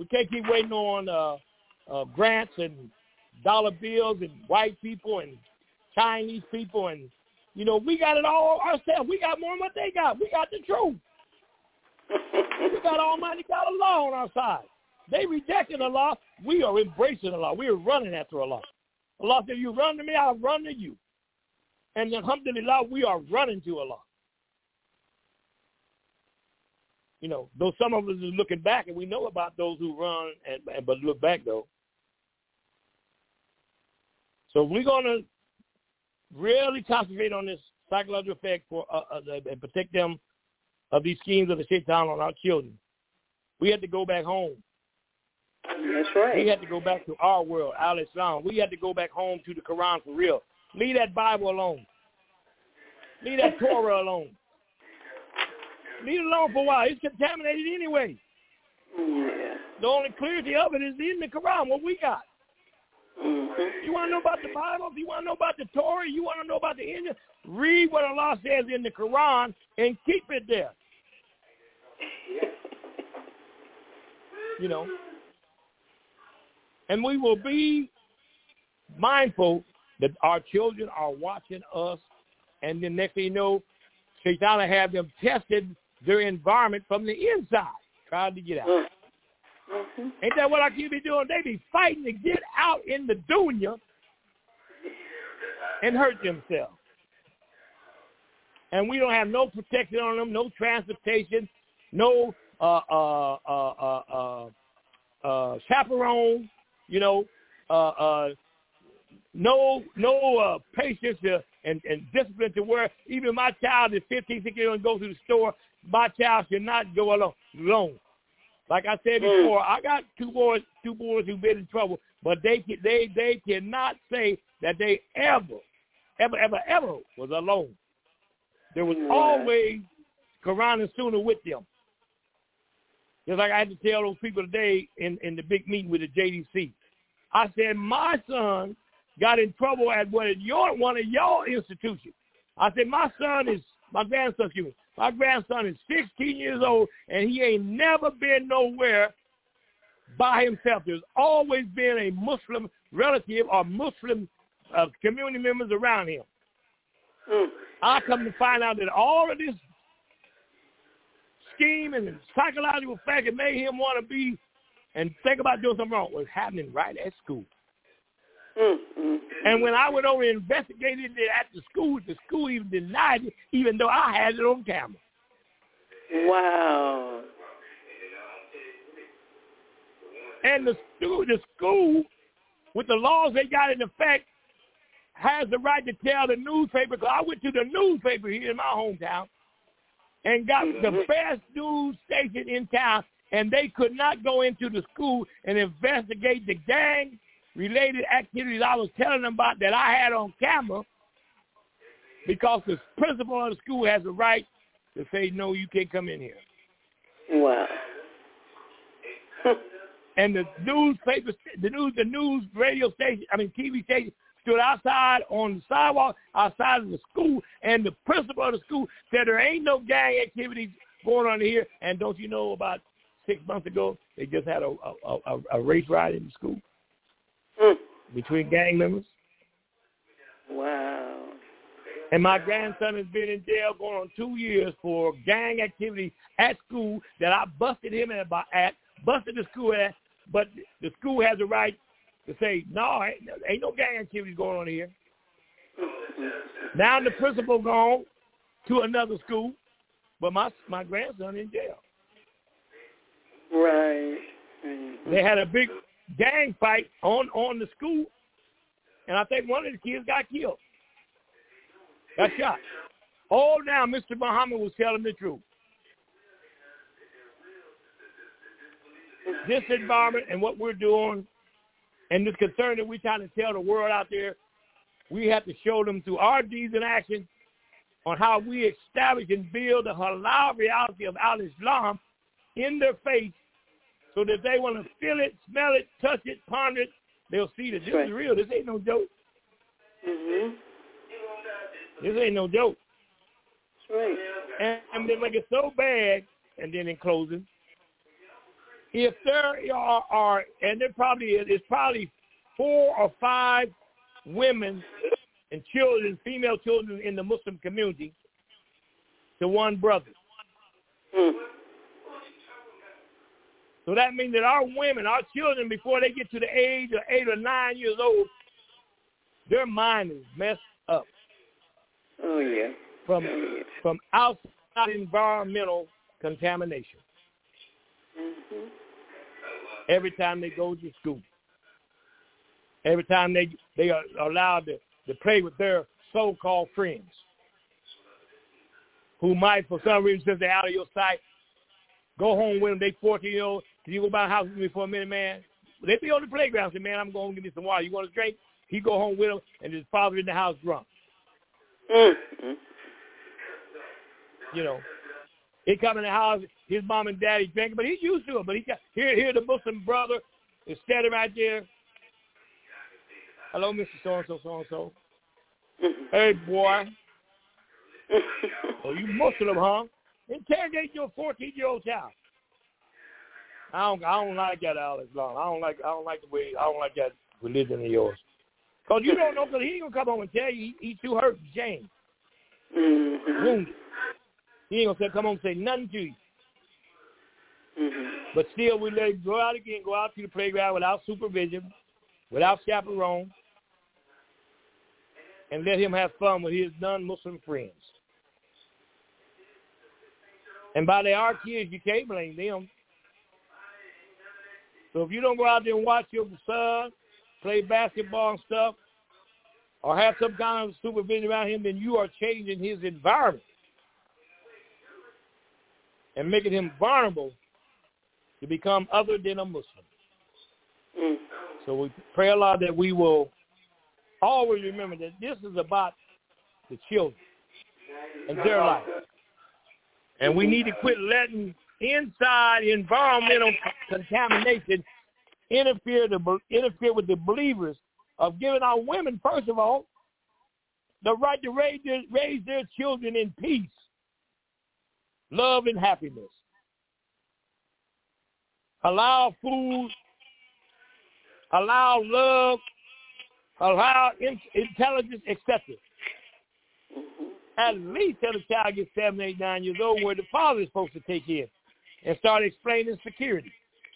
D: grants and dollar bills and white people and Chinese people, and we got it all ourselves. We got more than what they got. We got the truth. We got Almighty God Allah on our side. They rejected Allah. We are embracing Allah. We are running after Allah. Allah said, you run to me, I'll run to you. And alhamdulillah, we are running to Allah. Though some of us is looking back, and we know about those who run but look back, though. So we're going to really concentrate on this psychological effect and protect them of these schemes of the shaitan on our children. We had to go back home.
C: That's right.
D: We had to go back to our world, Al-Islam. We had to go back home to the Quran for real. Leave that Bible alone. Leave that Torah alone. Leave it alone for a while. It's contaminated anyway.
C: Yeah.
D: The only clarity of it is in the Quran, what we got.
C: Mm-hmm.
D: You want to know about the Bible? If you want to know about the Torah? You want to know about the Injil? Read what Allah says in the Quran and keep it there. And we will be mindful that our children are watching us, and then next thing you know, Shaitan will have them tested their environment from the inside, trying to get out.
C: Mm-hmm.
D: Ain't that what our kids be doing? They be fighting to get out in the dunya and hurt themselves. And we don't have no protection on them, no transportation, no chaperone, no patience and discipline to where even my child is 15, 16 years old and goes to the store. My child should not go alone. Like I said before, I got two boys who've been in trouble, but they cannot say that they ever was alone. There was always Quran and Sunnah with them. Just like I had to tell those people today in the big meeting with the JDC. I said, my son got in trouble at one of your institutions. I said, my grandson is 16 years old, and he ain't never been nowhere by himself. There's always been a Muslim relative or Muslim community members around him. I come to find out that all of this scheme and psychological fact that made him want to be and think about doing something wrong was happening right at school. And when I went over and investigated it at the school even denied it, even though I had it on camera.
C: Wow.
D: And the school, with the laws they got in effect, has the right to tell the newspaper, because I went to the newspaper here in my hometown and got the best news station in town, and they could not go into the school and investigate the gang-related activities I was telling them about that I had on camera, because the principal of the school has the right to say, no, you can't come in here.
C: Wow.
D: And the newspaper, the news radio station, TV station, stood outside on the sidewalk outside of the school, and the principal of the school said there ain't no gang activities going on here. And don't you know, about 6 months ago, they just had a race riot in the school between gang members.
C: Wow.
D: And my grandson has been in jail going on 2 years for gang activity at school that I busted him busted the school at, but the school has the right to say, no, ain't no gang activities going on here. Now the principal gone to another school, but my grandson in jail.
C: Right.
D: They had a big gang fight on the school, and I think one of the kids got killed. got shot. All now, Mr. Muhammad was telling the truth. This environment and what we're doing and this concern that we're trying to tell the world out there, we have to show them through our deeds and actions on how we establish and build the halal reality of al-Islam in their face so that they want to feel it, smell it, touch it, ponder it. They'll see that this is real. This ain't no joke.
C: Mm-hmm.
D: This ain't no joke.
C: That's right.
D: And they make it so bad, and then in closing, if there are and there probably is, it's probably 4 or 5 women and children, female children in the Muslim community to one brother.
C: Mm.
D: So that means that our women, our children, before they get to the age of 8 or 9 years old, their mind is messed up.
C: Oh, yeah.
D: From outside environmental contamination.
C: Mm-hmm.
D: Every time they go to school. Every time they are allowed to play with their so-called friends who might, for some reason, since they're out of your sight, go home with them. They 14-year-old. Can you go by the house with me for a minute, man? They be on the playground. Say, man, I'm going to give me some water. You want a drink? He go home with him, and his father in the house drunk.
C: Mm-hmm.
D: You know, he come in the house, his mom and daddy drinking, but he's used to it. But he got here the Muslim brother is standing right there. Hello, Mr. So-and-so, so-and-so.
C: Mm-hmm.
D: Hey, boy. Oh, you Muslim, huh? Interrogate your 14-year-old child. I don't like that, al-Islam. I don't like that religion of yours. Because you don't know, because he ain't going to come home and tell you he's too hurt and shamed.
C: Mm-hmm.
D: Wounded. He ain't going to come home and say nothing to you.
C: Mm-hmm.
D: But still, we let him go out again, go out to the playground without supervision, without chaperone, and let him have fun with his non-Muslim friends. And by they are kids, you can't blame them. So if you don't go out there and watch your son play basketball and stuff, or have some kind of supervision around him, then you are changing his environment and making him vulnerable to become other than a Muslim.
C: Mm.
D: So we pray a lot that we will always remember that this is about the children and their life. And we need to quit letting inside environmental contamination interfere with the believers of giving our women, first of all, the right to raise their children in peace, love, and happiness. Allow food, allow love, allow intelligence, etc. At least till the child gets 7, 8, 9 years old, where the father is supposed to take in and start explaining security.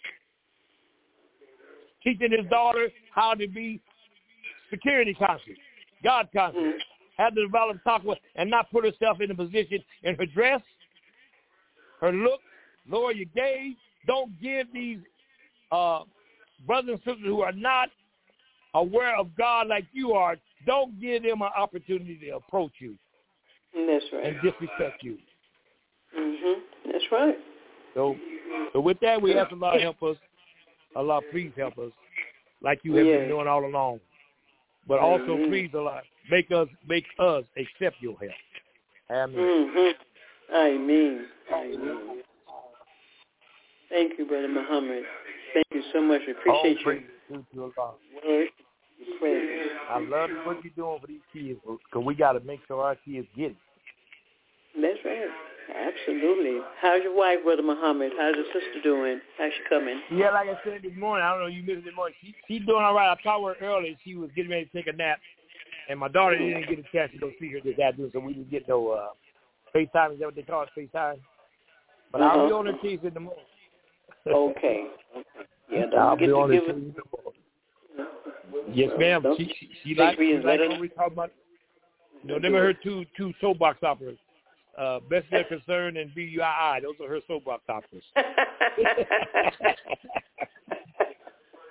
D: Teaching his daughter how to be security conscious, God conscious, have to develop talk with, and not put herself in a position in her dress, her look, lower your gaze. Don't give these brothers and sisters who are not aware of God like you are, don't give them an opportunity to approach you.
C: That's right.
D: And disrespect you.
C: Mm-hmm. That's right.
D: So with that, we ask Allah to help us. Allah, please help us, like you have been doing all along. But also, please, Allah, make us accept your help. Amen.
C: Mm-hmm. Amen. Amen. Thank you, Brother Muhammad. Thank you so much. We appreciate you. Praise.
D: I love what you're doing for these kids, because we got to make sure our kids get it.
C: That's right. Absolutely. How's your wife, Brother Muhammad? How's your sister doing? How's she coming?
D: Yeah, like I said this morning, I don't know, you missed it this morning. She's doing all right. I called her early. She was getting ready to take a nap, and my daughter didn't get a chance to go see her this afternoon, so we didn't get no FaceTime. Is that what they call it, FaceTime? But I'll be on her case in the morning.
C: Okay. Yeah,
D: I'll be on her case in the morning. Yes, ma'am. She like what we talk about. You know, them are her two soapbox operas. Best They're Concerned and BUII. Those are her soapbox operas.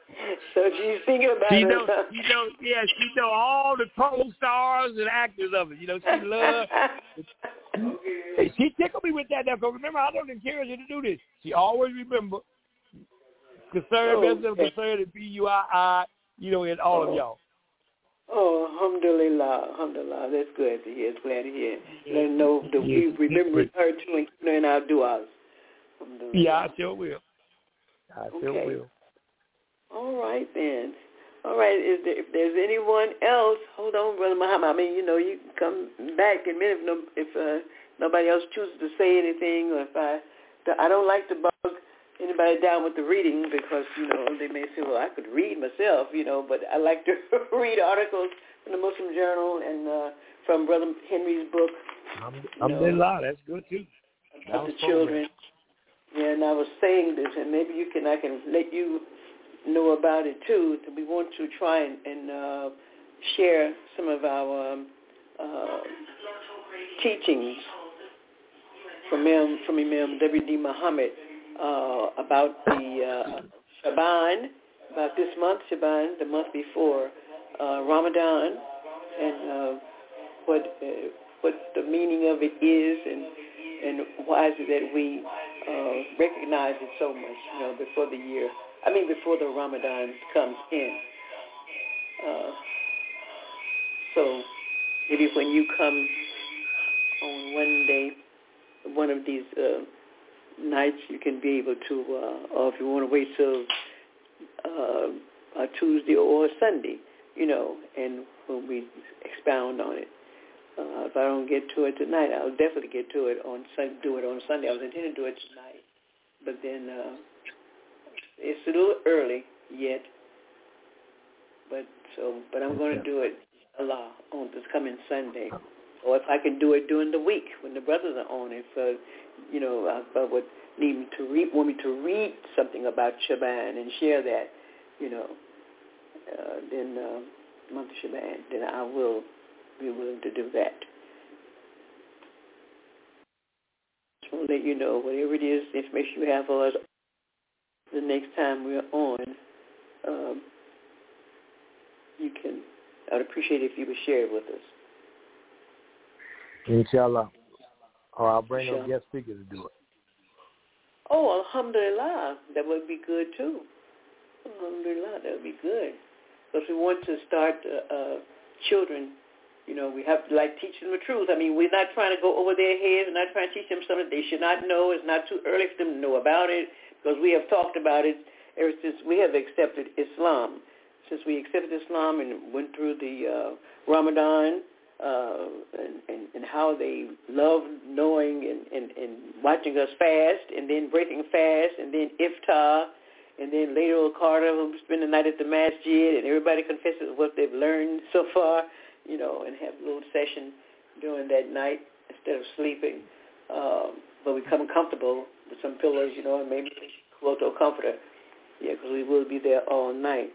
C: So she's thinking about
D: she
C: it.
D: know, she know all the co-stars and actors of it. You know, she loves. She tickled me with that. Because remember, I don't encourage her to do this. She always remember concerned, concerned, and BUII, you know, and all of y'all.
C: Oh, alhamdulillah. That's good to hear. It's glad to hear. Let her know that we remember her too and keep her in our du'as.
D: Yeah, I sure will. Sure will.
C: All right, then. All right, if there's anyone else, hold on, Brother Muhammad. I mean, you know, you can come back in a minute if nobody else chooses to say anything, or if I don't like to bug anybody down with the reading because, you know, they may say, well, I could read myself, you know, but I like to read articles from the Muslim Journal and from Brother Henry's book.
D: Alhamdulillah, that's good too.
C: About the children. Yeah, and I was saying this, and maybe I can let you know about it too. That we want to try and share some of our teachings from Imam W.D. Muhammad about the Shaban, about this month, Shaban, the month before Ramadan, and what the meaning of it is, and why is it that we recognize it so much, you know, before the Ramadan comes in. So maybe when you come on one of these nights, you can be able to, or if you want to wait till a Tuesday or a Sunday, you know, and when we expound on it. If I don't get to it tonight, I'll definitely get to it on Sunday. I was intending to do it tonight, but then it's a little early yet. But I'm going to do it, Allah, on this coming Sunday, or if I can do it during the week when the brothers are on. If you know, I would want me to read something about Shaban and share that, you know, then month of Shaban, then I will be willing to do that. Just want to let you know, whatever it is, the information you have for us the next time we're on, I'd appreciate it if you would share it with us.
D: Inshallah. Or I'll bring a guest speaker to do it.
C: Oh, alhamdulillah. That would be good too. Alhamdulillah, that would be good. Because we want to start children. You know, we have to teach them the truth. I mean, we're not trying to go over their heads. We're not trying to teach them something they should not know. It's not too early for them to know about it, because we have talked about it ever since we have accepted Islam. Since we accepted Islam and went through the Ramadan and how they love knowing and watching us fast, and then breaking fast, and then iftar, and then later part of them spend the night at the masjid, and everybody confesses what they've learned so far, you know, and have a little session during that night instead of sleeping. But we come comfortable with some pillows, you know, and maybe a little comforter. Yeah, because we will be there all night.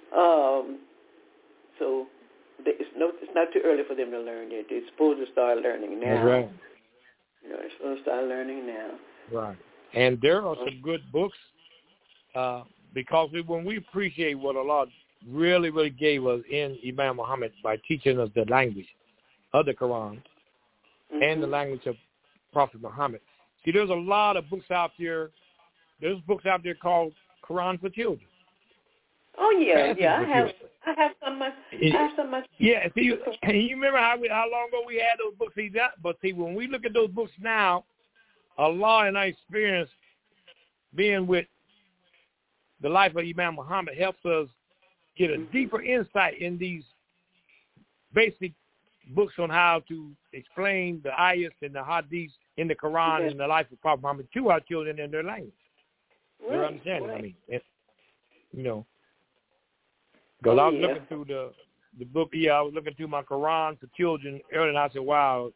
C: So it's not too early for them to learn yet. They're supposed to start learning now.
D: That's right.
C: You know, they're supposed to start learning now.
D: Right. And there are some good books because when we appreciate what Allah really, really gave us in Imam Muhammad by teaching us the language of the Quran and the language of Prophet Muhammad. See, there's a lot of books out there. There's books out there called Quran for Children.
C: Oh yeah, I have some myself.
D: Yeah, see, you remember how long ago we had those books? But see, when we look at those books now, Allah and our experience being with the life of Imam Muhammad helps us get a deeper insight in these basic books on how to explain the ayahs and the hadiths in the Quran and the life of Prophet Muhammad to our children in their language. Their understanding, I mean. You know. Because I was looking through the book. Yeah, I was looking through my Quran for children earlier, and I said, "Wow,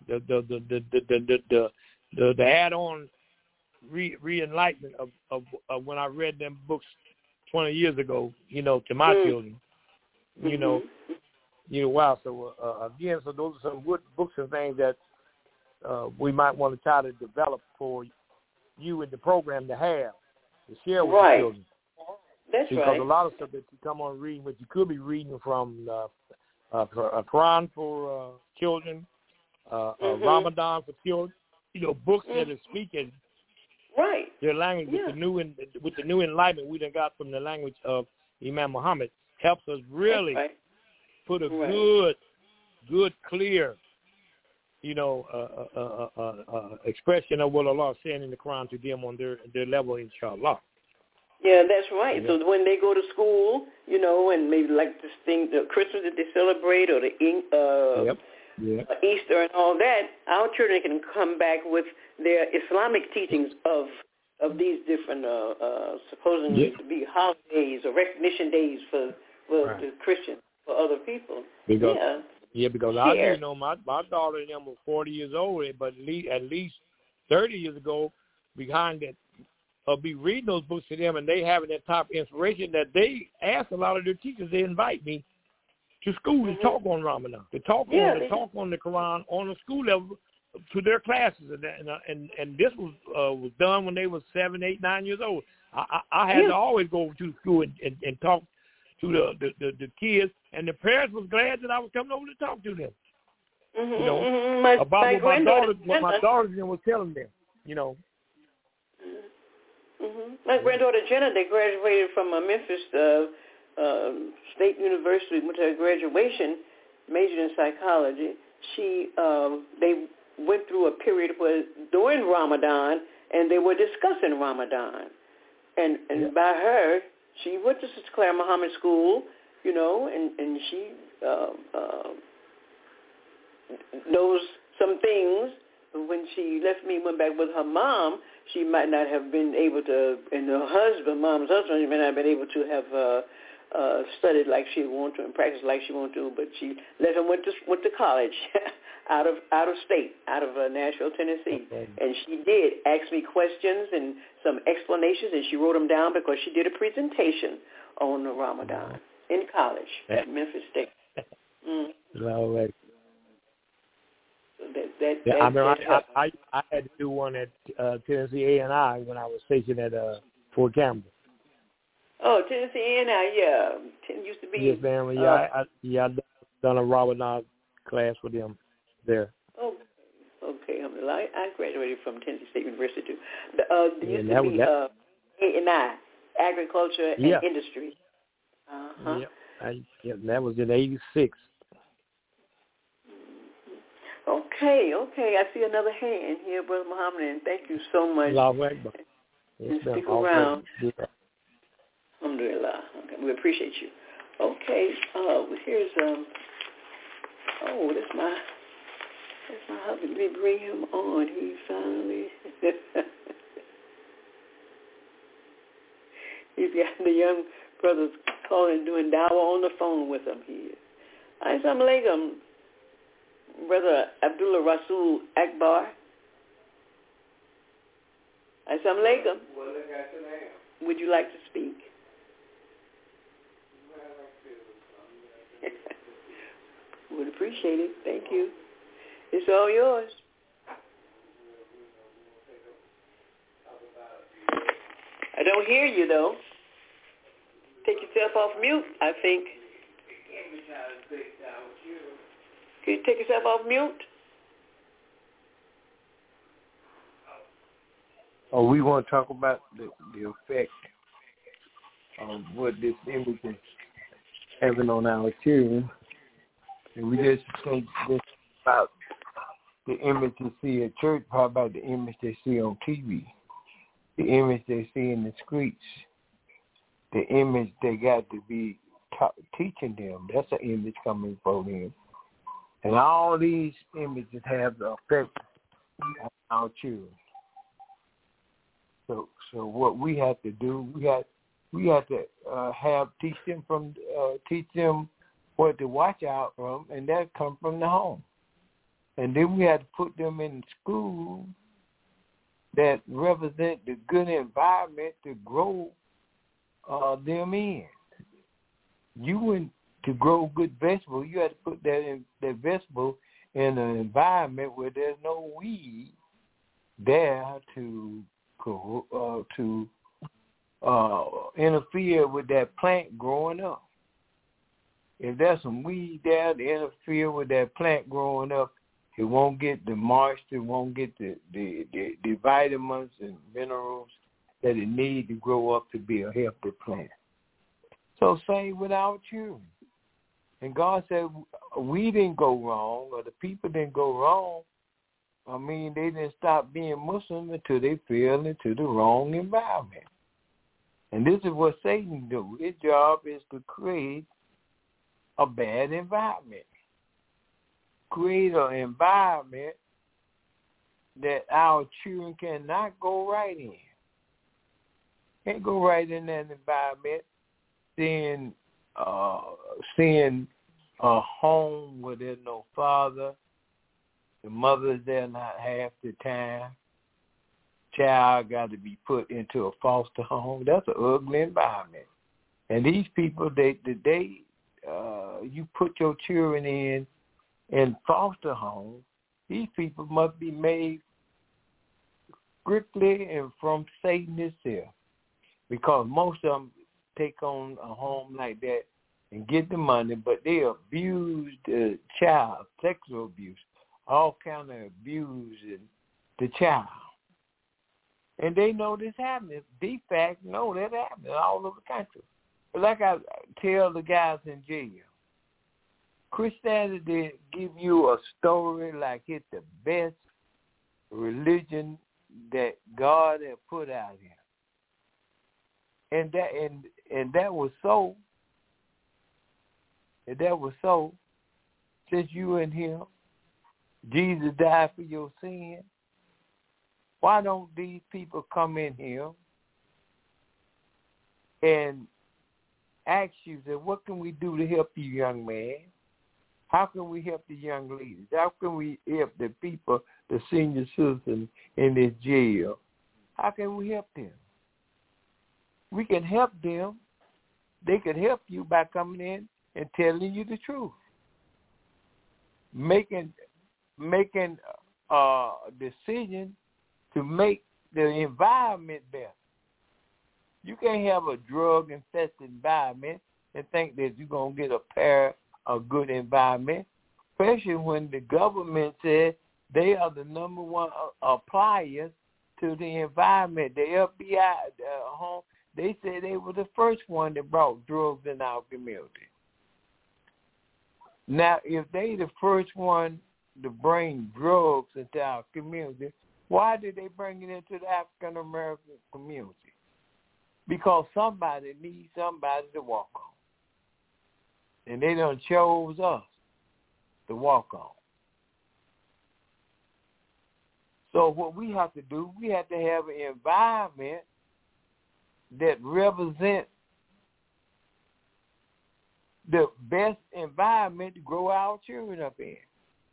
D: the add-on re-enlightenment of when I read them books 20 years ago, you know, to my children, you know, wow." So again, so those are some good books and things that we might want to try to develop for you in the program to have to share with the children.
C: That's
D: because
C: right.
D: a lot of stuff that you come on reading, but you could be reading from a Quran for children, Ramadan for children, books that are speaking their language with the new enlightenment we done got from the language of Imam Muhammad helps us really put a good, clear, expression of what Allah is saying in the Quran to them on their level, inshallah.
C: Yeah, that's right. So when they go to school, and maybe like this thing, the Christmas that they celebrate, or the Easter and all that, our children can come back with their Islamic teachings of these different supposedly to be holidays or recognition days for the Christians, for other people.
D: Because I do know my daughter and them were 40 years old, but at least 30 years ago, behind that, be reading those books to them, and they having that type of inspiration that they ask a lot of their teachers. They invite me to school to talk on Ramadan, to talk on the Quran on the school level to their classes, and this was done when they were 7, 8, 9 years old. I had to always go to the school and talk to the kids, and the parents was glad that I was coming over to talk to them. About what my daughters was telling them.
C: My granddaughter Jenna, they graduated from Memphis State University, went to her graduation, majored in psychology. They went through a period where during Ramadan, and they were discussing Ramadan. And by her, she went to Sister Claire Muhammad School, and she knows some things. When she left me, went back with her mom, she might not have been able to, and mom's husband, may not have been able to have studied like she wanted to and practiced like she wanted to, but she left and went to college out of state, out of Nashville, Tennessee. And she did ask me questions and some explanations, and she wrote them down because she did a presentation on the Ramadan in college at Memphis State.
D: I had to do one at Tennessee A&I when I was stationed at Fort Campbell.
C: Oh, Tennessee A&I, used to be.
D: Yes, ma'am. I've done a Ramadan class with them there.
C: Oh, okay. I graduated from Tennessee State University too. Used to be A&I, Agriculture and Industry.
D: That was in '86.
C: Okay. I see another hand here, Brother Muhammad, and thank you so much.
D: Yes,
C: stick around. Alhamdulillah. Okay, we appreciate you. Okay, here's that's my husband. Let me bring him on. He finally he's got the young brothers calling, doing dawah on the phone with him here. Assalamu alaikum, Brother Abdullah Rasul Akbar. Assalamu alaikum. Would you like to speak? Would appreciate it. Thank you. It's all yours. I don't hear you, though. Take yourself off mute, I think. Can you take yourself off mute?
E: Oh, we want to talk about the effect of what this image is having on our children. And we just think about the image they see at church, how about the image they see on TV, the image they see in the streets, the image they got to be teaching them. That's an image coming from them. And all these images have the effect on our children. So what we have to do, we have to teach them what to watch out from, and that comes from the home. And then we have to put them in school that represent the good environment to grow them in. To grow good vegetables, you have to put that vegetable in an environment where there's no weed there to interfere with that plant growing up. If there's some weed there to interfere with that plant growing up, it won't get the moisture, won't get the vitamins and minerals that it needs to grow up to be a healthy plant. So same with our children. And God said we didn't go wrong, or the people didn't go wrong. I mean, they didn't stop being Muslim until they fell into the wrong environment. And this is what Satan do. His job is to create a bad environment. Create an environment that our children cannot go right in. Can't go right in that environment. Seeing a home where there's no father, the mother's there not half the time, child got to be put into a foster home. That's an ugly environment. And these people, you put your children in foster homes, these people must be made strictly and from Satan himself, because most of them take on a home like that and get the money, but they abuse the child, sexual abuse, all kind of abusing the child. And they know this happening. DFAC know that happening all over the country. But like I tell the guys in jail, Christianity give you a story like it's the best religion that God has put out here. And that was so. And that was so. Since you and him, Jesus died for your sin. Why don't these people come in here and ask you, what can we do to help you, young man? How can we help the young ladies? How can we help the people, the senior citizens in this jail? How can we help them? We can help them. They can help you by coming in and telling you the truth. Making a decision to make the environment better. You can't have a drug-infested environment and think that you're going to get a good environment, especially when the government said they are the number one appliers to the environment. The FBI, they said they were the first one that brought drugs in our community. Now, if they the first one to bring drugs into our community, why did they bring it into the African-American community? Because somebody needs somebody to walk on. And they done chose us to walk on. So what we have to do, we have to have an environment that represents the best environment to grow our children up in.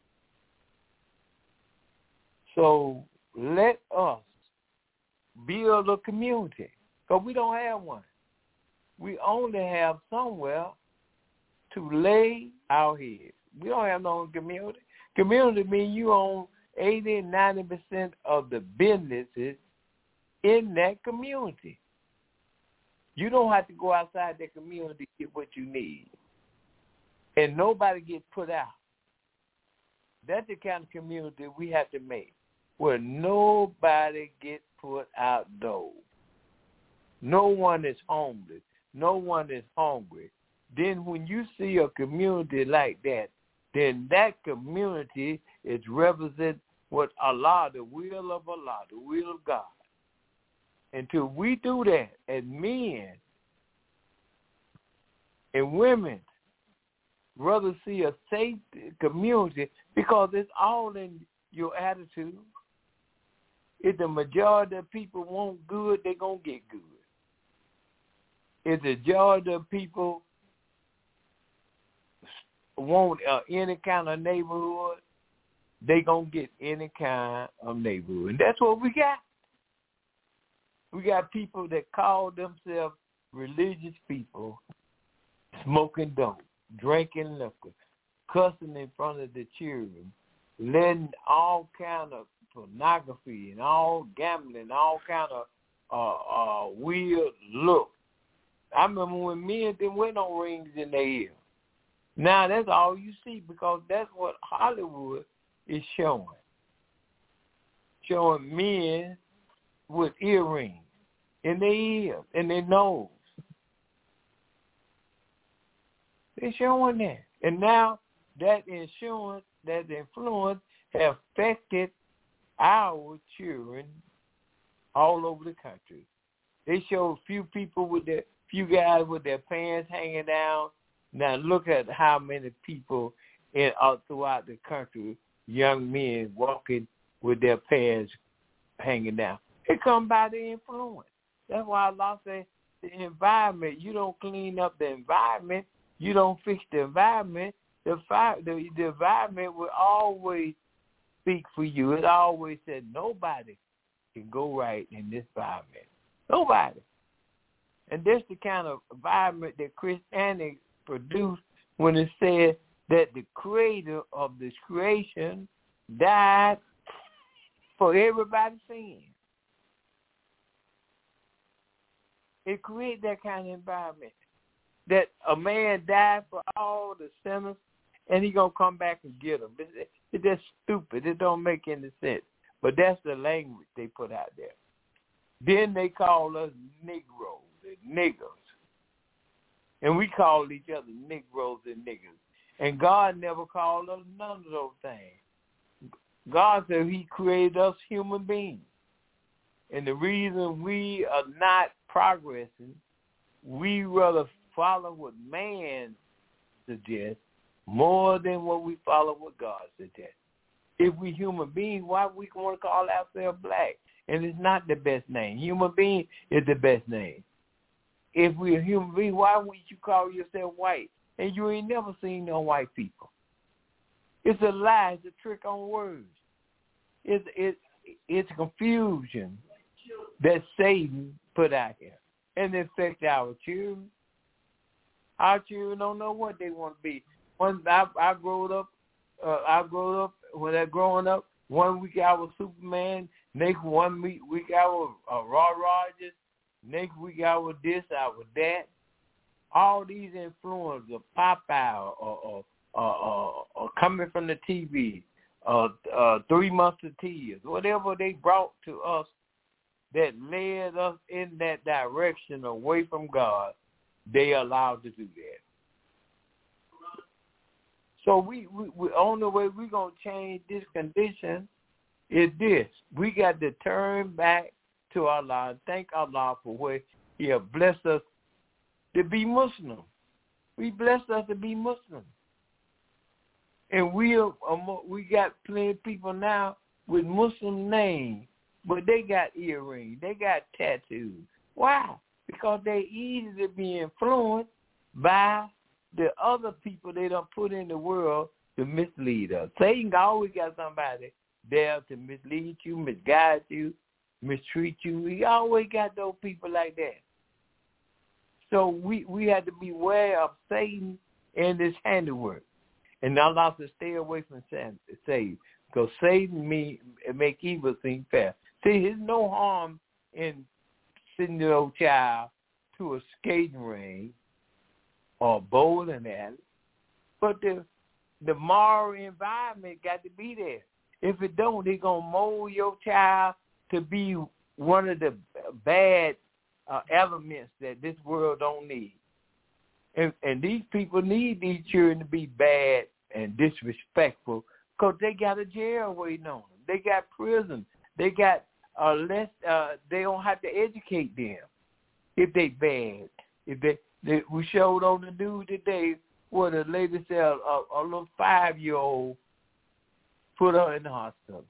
E: So let us build a community, because we don't have one. We only have somewhere to lay our heads. We don't have no community. Community means you own 80, 90% of the businesses in that community. You don't have to go outside that community to get what you need. And nobody gets put out. That's the kind of community we have to make, where nobody gets put outdoors. No one is homeless. No one is hungry. Then when you see a community like that, then that community is represent what Allah, the will of Allah, the will of God. Until we do that as men and women, rather see a safe community, because it's all in your attitude. If the majority of people want good, they're going to get good. If the majority of people want any kind of neighborhood, they're going to get any kind of neighborhood. And that's what we got. We got people that call themselves religious people, smoking dope, drinking liquor, cussing in front of the children, letting all kind of pornography and all gambling, all kind of weird look I remember when men didn't wear no rings in their ear. Now that's all you see because that's what Hollywood is showing. Showing men with earrings in their ears, in their nose. They're showing that. And now that influence has affected our children all over the country. They show few guys with their pants hanging down. Now look at how many people throughout the country, young men walking with their pants hanging down. It comes by the influence. That's why Allah says the environment, you don't clean up the environment, you don't fix the environment, the environment will always speak for you. It always said nobody can go right in this environment. Nobody. And that's the kind of environment that Christianity produced when it said that the creator of this creation died for everybody's sin. It created that kind of environment. That a man died for all the sinners and he going to come back and get them. It's just stupid. It don't make any sense. But that's the language they put out there. Then they call us Negroes and niggers. And we call each other Negroes and niggers. And God never called us none of those things. God said he created us human beings. And the reason we are not progressing, we rather follow what man suggests more than what we follow what God suggests. If we human beings, why we want to call ourselves black? And it's not the best name. Human being is the best name. If we're a human being, why would you call yourself white? And you ain't never seen no white people. It's a lie. It's a trick on words. It's confusion that Satan put out here. And it affects our children. Our children don't know what they want to be. When I grew up, when I growing up, 1 week I was Superman, next 1 week I was Raw Rogers, next week I was this, I was that. All these influences of Popeye or coming from the TV, 3 Musketeers, whatever they brought to us that led us in that direction away from God, they allowed to do that. So we only way we're going to change this condition is this. We got to turn back to Allah and thank Allah for where he has blessed us to be Muslim. He blessed us to be Muslim. And we got plenty of people now with Muslim names, but they got earrings, they got tattoos. Why? Because they're easy to be influenced by the other people they done put in the world to mislead us. Satan always got somebody there to mislead you, misguide you, mistreat you. He always got those people like that. So we had to beware of Satan and his handiwork. And Allah said stay away from Satan, because Satan make evil seem fair. See, there's no harm in sending your child to a skating ring or bowling alley, but the moral environment got to be there. If it don't, they're going to mold your child to be one of the bad elements that this world don't need. And these people need these children to be bad and disrespectful because they got a jail waiting on them. They got prison. They got they don't have to educate them if they bad. If we showed on the news today where the lady said a little 5-year-old put her in the hospital.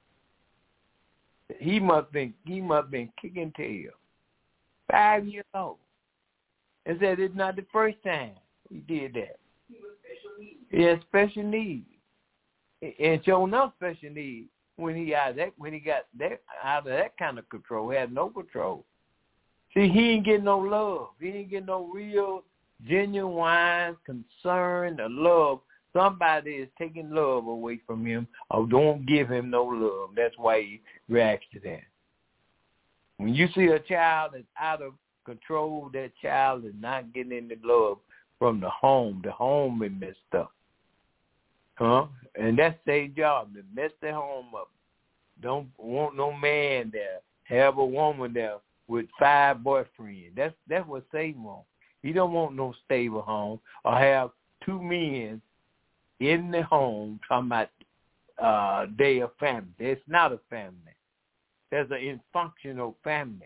E: He must been kicking tail. 5 years old. And said it's not the first time he did that. He had special needs. And showing up special needs when he got that out of that kind of control, had no control. See, he ain't getting no love. He ain't getting no real, genuine concern or love. Somebody is taking love away from him or don't give him no love. That's why he reacts to that. When you see a child that's out of control that child and not getting any love from the home. The home is messed up. And that's their job, to mess their home up. Don't want no man there. Have a woman there with 5 boyfriends. That's what Satan wants. He don't want no stable home or have 2 men in the home talking about they a family. It's not a family. There's an dysfunctional family.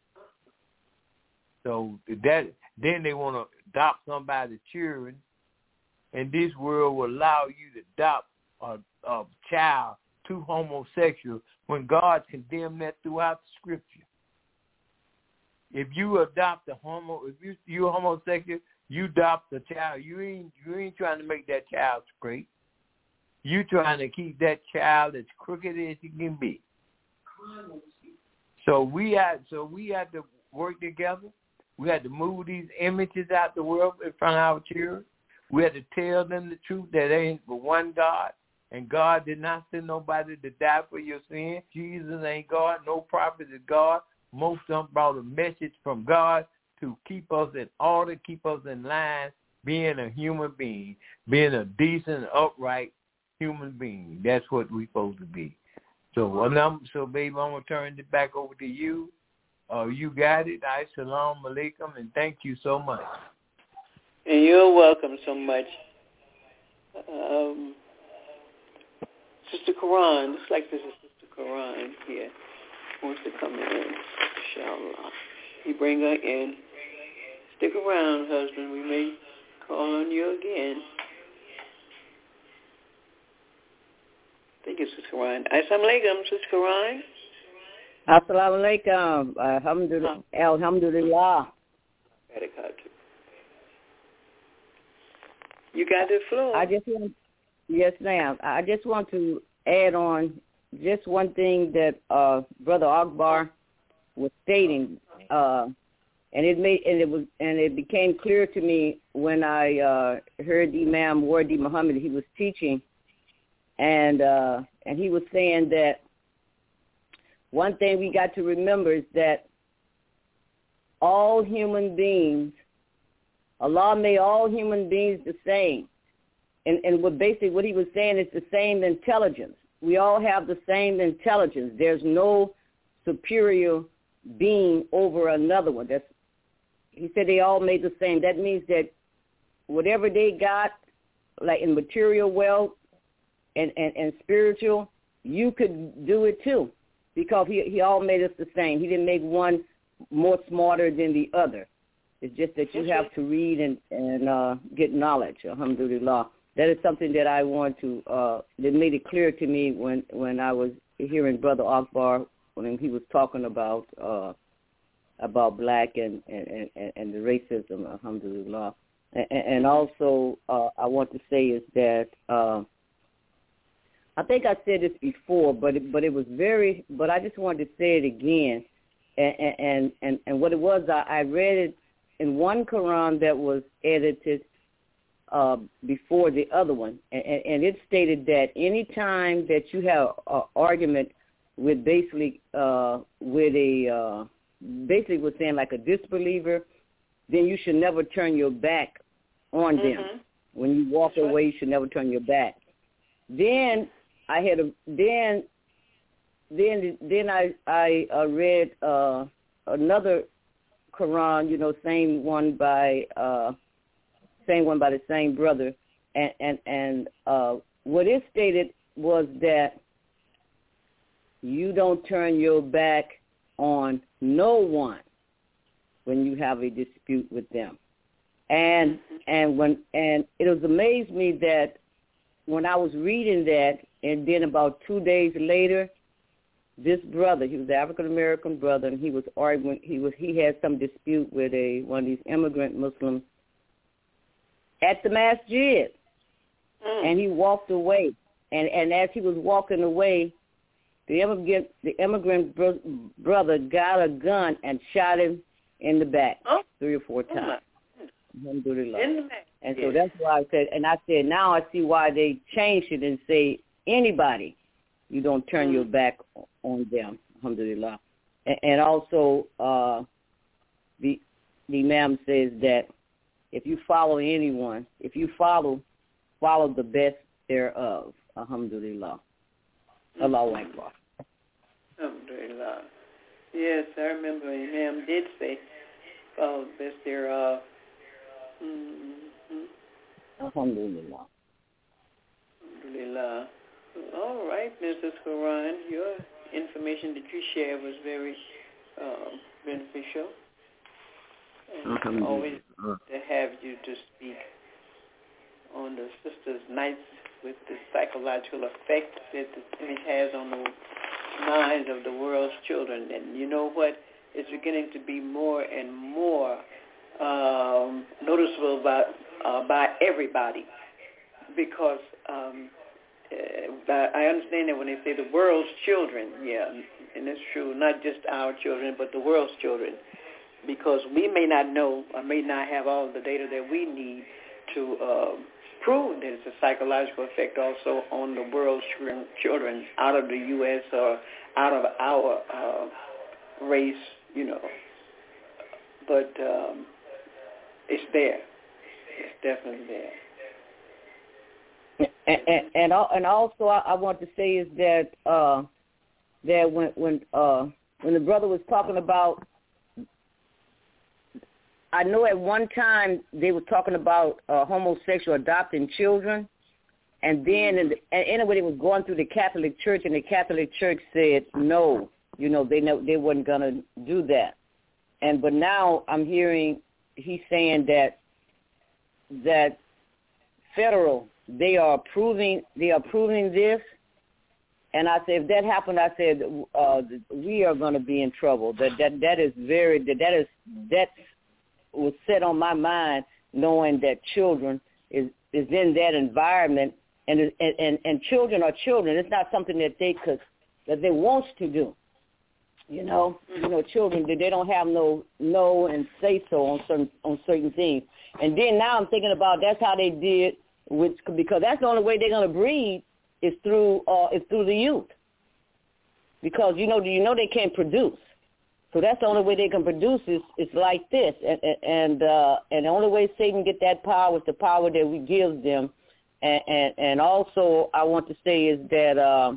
E: So then they want to adopt somebody's children, and this world will allow you to adopt a child to homosexual when God condemned that throughout the Scripture. If you adopt if you're homosexual, you adopt the child. You ain't trying to make that child straight. You trying to keep that child as crooked as it can be. So we had to work together. We had to move these images out the world in front of our children. We had to tell them the truth that there ain't but one God, and God did not send nobody to die for your sin. Jesus ain't God. No prophet is God. Most of them brought a message from God to keep us in order, keep us in line, being a human being, being a decent, upright human being. That's what we're supposed to be. So, baby, I'm going to turn it back over to you. You got it. Assalamu alaikum, and thank you so much.
C: And you're welcome so much. Sister Quran, looks like this is Sister Quran here. Wants to come in, inshallah. You bring her in. Stick around, husband. We may call on you again. Thank you, Sister Quran. Assalamu alaikum, Sister Quran.
F: Assalamu alaikum. Alhamdulillah.
C: You got the floor.
F: Yes, ma'am. I just want to add on just one thing that Brother Akbar was stating, and it became clear to me when I heard Imam Wardi Muhammad. He was teaching, and he was saying that one thing we got to remember is that all human beings, Allah made all human beings the same. And what he was saying is the same intelligence. We all have the same intelligence. There's no superior being over another one. He said they all made the same. That means that whatever they got, like in material wealth and spiritual, you could do it too, because he all made us the same. He didn't make one more smarter than the other. It's just that you have to read and get knowledge. Alhamdulillah. That is something that I want to, that made it clear to me when I was hearing Brother Akbar when he was talking about black and the racism, alhamdulillah. And also I want to say is that I think I said this before, but it was but I just wanted to say it again. And what it was, I read it in one Quran that was edited before the other one, and it stated that any time that you have an argument with basically was saying like a disbeliever, then you should never turn your back on them. When you walk away, you should never turn your back. Then I had then I read another Quran, same one by the same brother, and what it stated was that you don't turn your back on no one when you have a dispute with them. And it was amazed me that when I was reading that, and then about 2 days later, this brother, he was an African American brother, and he was arguing. He had some dispute with one of these immigrant Muslims at the masjid, and he walked away. And as he was walking away, the immigrant brother got a gun and shot him in the back 3 or 4 times. Alhamdulillah. And so that's why I said, now I see why they changed it and say anybody, you don't turn your back on them. Alhamdulillah. And also the Imam says that if you follow anyone, if you follow the best thereof. Alhamdulillah. Allahu Akbar.
C: Alhamdulillah. Yes, I remember Imam did say, follow the best thereof.
F: Alhamdulillah.
C: Alhamdulillah. All right, Mrs. Quran, your information that you shared was very beneficial. And always to have you to speak on the sisters' nights with the psychological effect that the image has on the minds of the world's children. And you know what? It's beginning to be more and more noticeable by everybody, because I understand that when they say the world's children, yeah, and it's true, not just our children, but the world's children, because we may not know or may not have all the data that we need to prove that it's a psychological effect also on the world's children out of the U.S. or out of our race, you know. But it's there. It's definitely there.
F: And also I want to say is that that when the brother was talking about, I know at one time they were talking about homosexual adopting children, and then anyway they was going through the Catholic Church, and the Catholic Church said no, you know, they weren't gonna do that. But now I'm hearing he's saying that federal, they are approving this, and I said if that happened, I said we are going to be in trouble. That was set on my mind, knowing that children is in that environment, and children are children. It's not something that they want to do. You know, children, they don't have no and say so on certain things. And then now I'm thinking about that's how they did because that's the only way they're going to breed is through the youth. Because you know they can't produce, so that's the only way they can produce is like this. And the only way Satan get that power is the power that we give them. And also I want to say is that.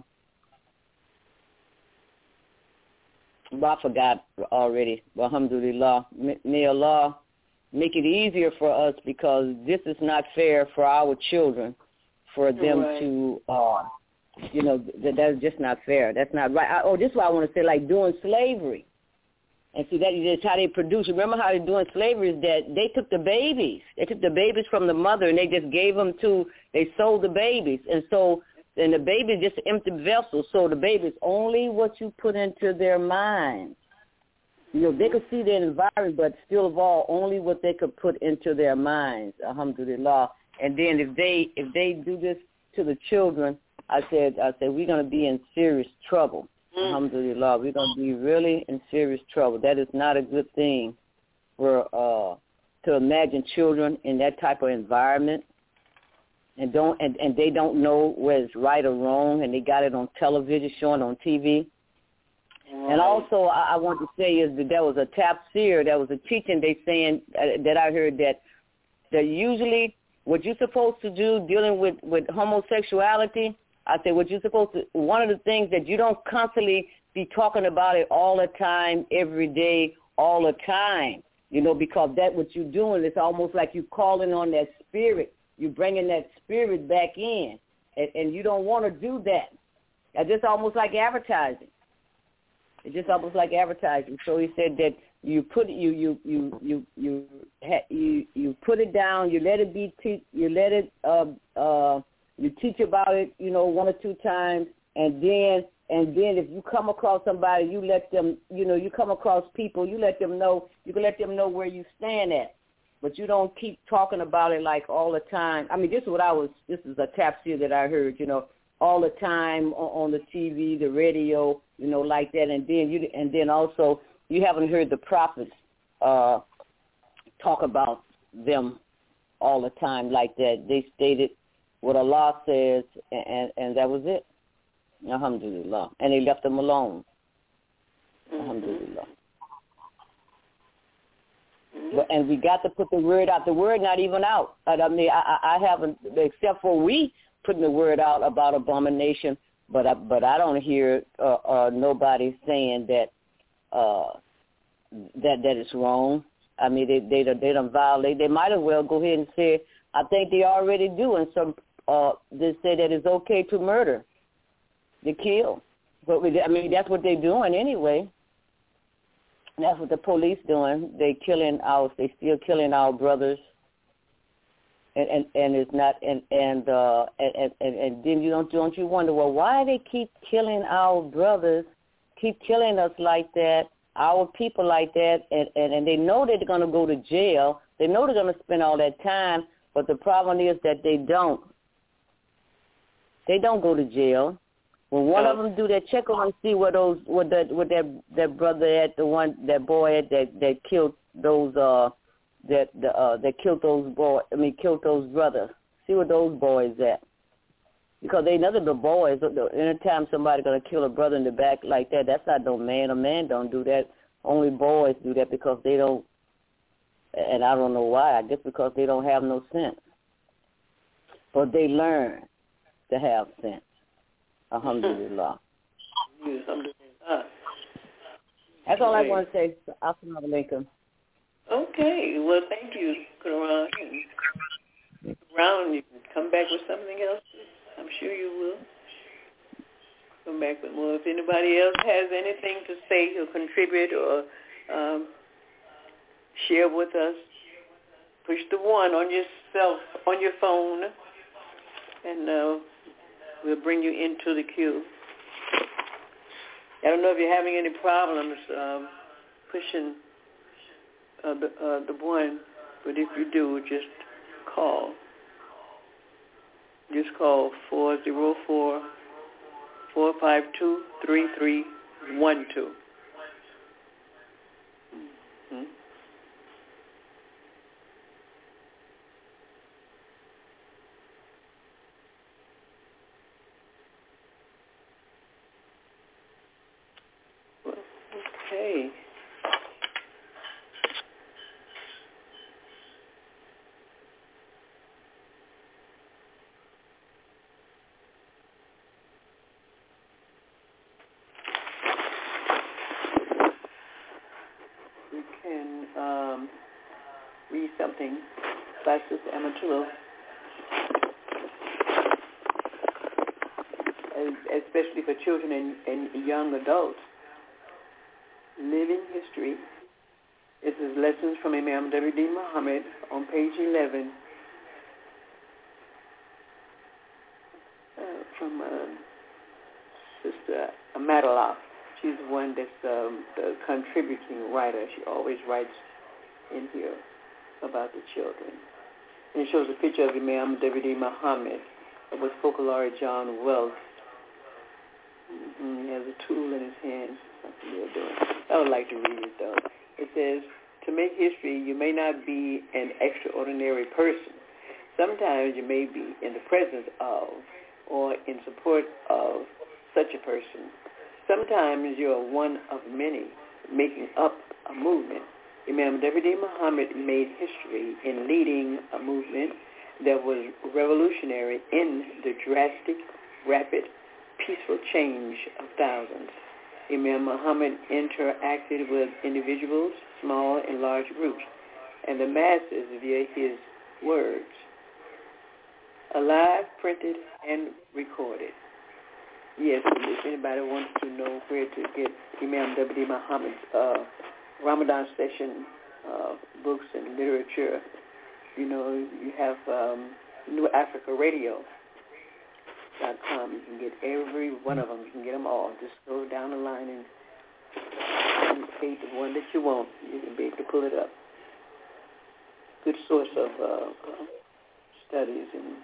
F: I forgot already. Alhamdulillah. May Allah make it easier for us, because this is not fair for our children, for them to, that's just not fair. That's not right. This is what I want to say, like doing slavery. And see, that's how they produce. Remember how they're doing slavery is that they took the babies. They took the babies from the mother, and they just gave them they sold the babies. And the baby is just an empty vessel, so the baby is only what you put into their minds. You know, they could see their environment, but still of all, only what they could put into their minds, alhamdulillah. And then if they do this to the children, I said we're going to be in serious trouble, alhamdulillah. We're going to be really in serious trouble. That is not a good thing for to imagine children in that type of environment. And they don't know whether it's right or wrong, and they got it on television, showing on TV. Right. And also, I want to say is that there was a tafsir, there was a teaching they saying that I heard that usually what you're supposed to do dealing with homosexuality, I said what you're supposed to, one of the things that you don't constantly be talking about it all the time, every day, all the time, you know, because that what you're doing is almost like you calling on that spirit. You're bringing that spirit back in, and you don't want to do that. It's just almost like advertising. It's just almost like advertising. So he said that you put you put it down. You let it be. You let it. You teach about it. You know, 1 or 2 times, and then if you come across somebody, you let them. You know, you come across people. You let them know. You can let them know where you stand at. But you don't keep talking about it like all the time. I mean, this is a tafsir that I heard, you know, all the time on the TV, the radio, you know, like that. And then also you haven't heard the prophets talk about them all the time like that. They stated what Allah says, and that was it. Alhamdulillah. And they left them alone. Alhamdulillah. And we got to put the word out. The word not even out. I mean, I haven't, except for we putting the word out about abomination. But I don't hear nobody saying that that is wrong. I mean, they don't violate. They might as well go ahead and say, I think they already do, and some they say that it's okay to murder, to kill. But I mean, that's what they're doing anyway. That's what the police doing. They still killing our brothers. And it's not and then don't you wonder, well, why they keep killing our brothers, keep killing us like that, our people like that, and they know they're going to go to jail. They know they're going to spend all that time, but the problem is that they don't go to jail. When one of them do that, check on and see what that brother at, that boy at that killed those that killed those killed those brothers. See what those boys at. Because they nothing but boys. Anytime somebody gonna kill a brother in the back like that, that's not no man. A man don't do that. Only boys do that because they don't. And I don't know why. I guess because they don't have no sense. But they learn to have sense. Alhamdulillah. That's all I want to say. Assalamu alaikum.
C: Okay. Well, thank you, Quran. Brown, you can come back with something else. I'm sure you will. Come back with more. If anybody else has anything to say or contribute or share with us, push the 1 on your phone, and we'll bring you into the queue. I don't know if you're having any problems pushing the 1, but if you do, just call. Just call 404-452-3312. Okay. We can read something by Sister Amatullah, especially for children and young adults. Living History. This is Lessons from Imam W.D. Muhammad on page 11 from Sister Amatullah. She's the one that's the contributing writer. She always writes in here about the children. And it shows a picture of Imam W.D. Muhammad with Focolare John Wells. He has a tool in his hand. Something they're doing. I would like to read it, though. It says, to make history, you may not be an extraordinary person. Sometimes you may be in the presence of or in support of such a person. Sometimes you are one of many making up a movement. Imam W.D. Muhammad made history in leading a movement that was revolutionary in the drastic, rapid, peaceful change of thousands. Imam Muhammad interacted with individuals, small and large groups, and the masses via his words, alive, printed, and recorded. Yes, if anybody wants to know where to get Imam W.D. Muhammad's Ramadan session books and literature, you have New Africa Radio.com. You can get every one of them. You can get them all. Just go down the line and indicate the one that you want. You can be able to pull it up. Good source of studies and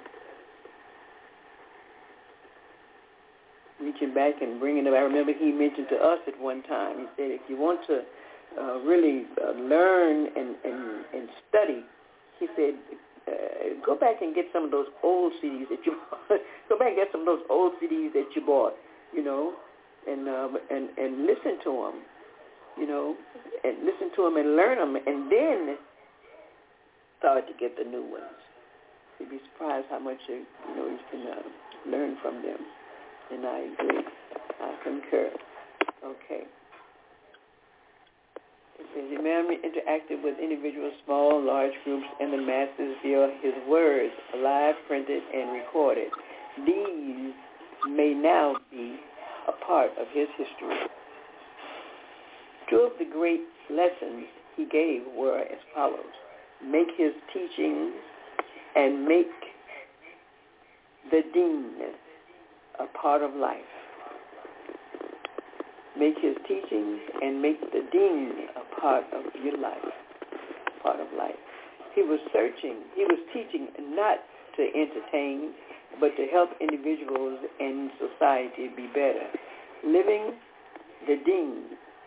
C: reaching back and bringing it. I remember he mentioned to us at one time, he said, if you want to really learn and study, he said, go back and get some of those old CDs that you go back and get some of those old CDs that you bought, and listen to them, and listen to them and learn them, and then start to get the new ones. You'd be surprised how much you can learn from them. And I agree. I concur. Okay. It says, Imam interacted with individuals, small and large groups, and the masses via his words, live, printed, and recorded. These may now be a part of his history. Two of the great lessons he gave were as follows. Make his teachings and make the deen a part of life. Make his teachings and make the deen a part of your life. Part of life. He was teaching not to entertain, but to help individuals and society be better. Living the deen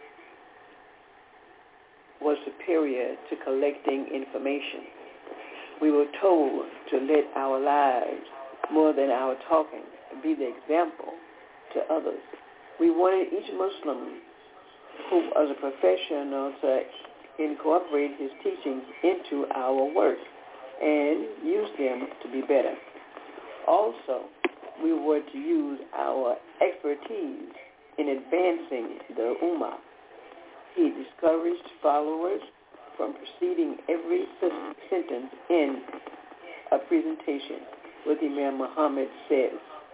C: was superior to collecting information. We were told to let our lives, more than our talking, be the example to others. We wanted each Muslim who was a professional to incorporate his teachings into our work and use them to be better. Also, we were to use our expertise in advancing the Ummah. He discouraged followers from preceding every sentence in a presentation. What Imam Muhammad says,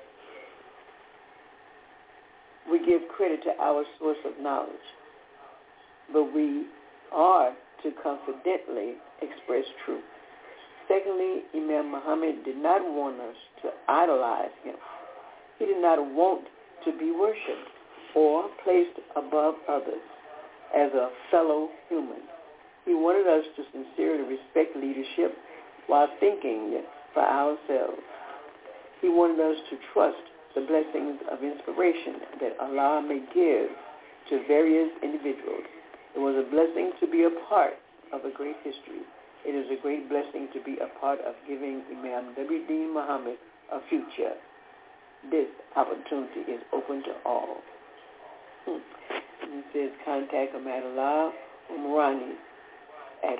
C: we give credit to our source of knowledge, but we are to confidently express truth. Secondly, Imam Muhammad did not want us to idolize him. He did not want to be worshipped or placed above others as a fellow human. He wanted us to sincerely respect leadership while thinking for ourselves. He wanted us to trust the blessings of inspiration that Allah may give to various individuals. It was a blessing to be a part of a great history. It is a great blessing to be a part of giving Imam W.D. Muhammad a future. This opportunity is open to all. And it says contact Ahmadullah Umrani at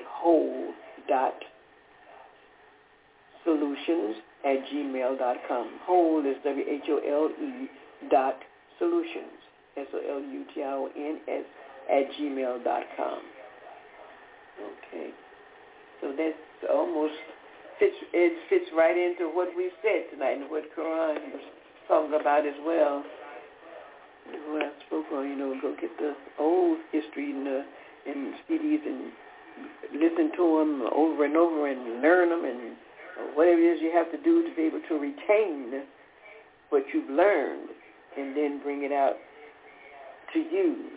C: whole.solutions@gmail.com. Whole is WHOLE.solutions, SOLUTIONS @gmail.com. Okay. So that's almost fits right into what we said tonight and what Quran was talking about as well. What I spoke on, go get the old history and CDs and listen to them over and over and learn them and whatever it is you have to do to be able to retain what you've learned and then bring it out to use,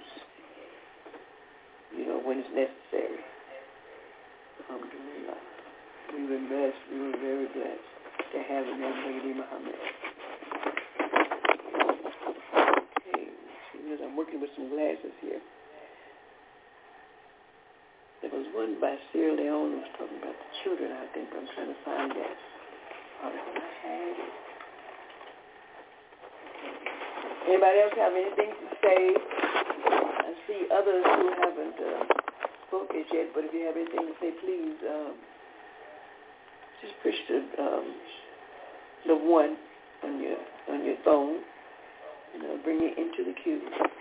C: when it's necessary. Alhamdulillah. We've been blessed. We were very blessed to have Imam W.D. Muhammad. Okay, I'm working with some glasses here. There was one by Sierra Leone who was talking about the children, I think. I'm trying to find that article. I had it. Anybody else have anything to say? I see others who haven't spoken yet, but if you have anything to say, please just push the one on your phone, and I'll bring you into the queue.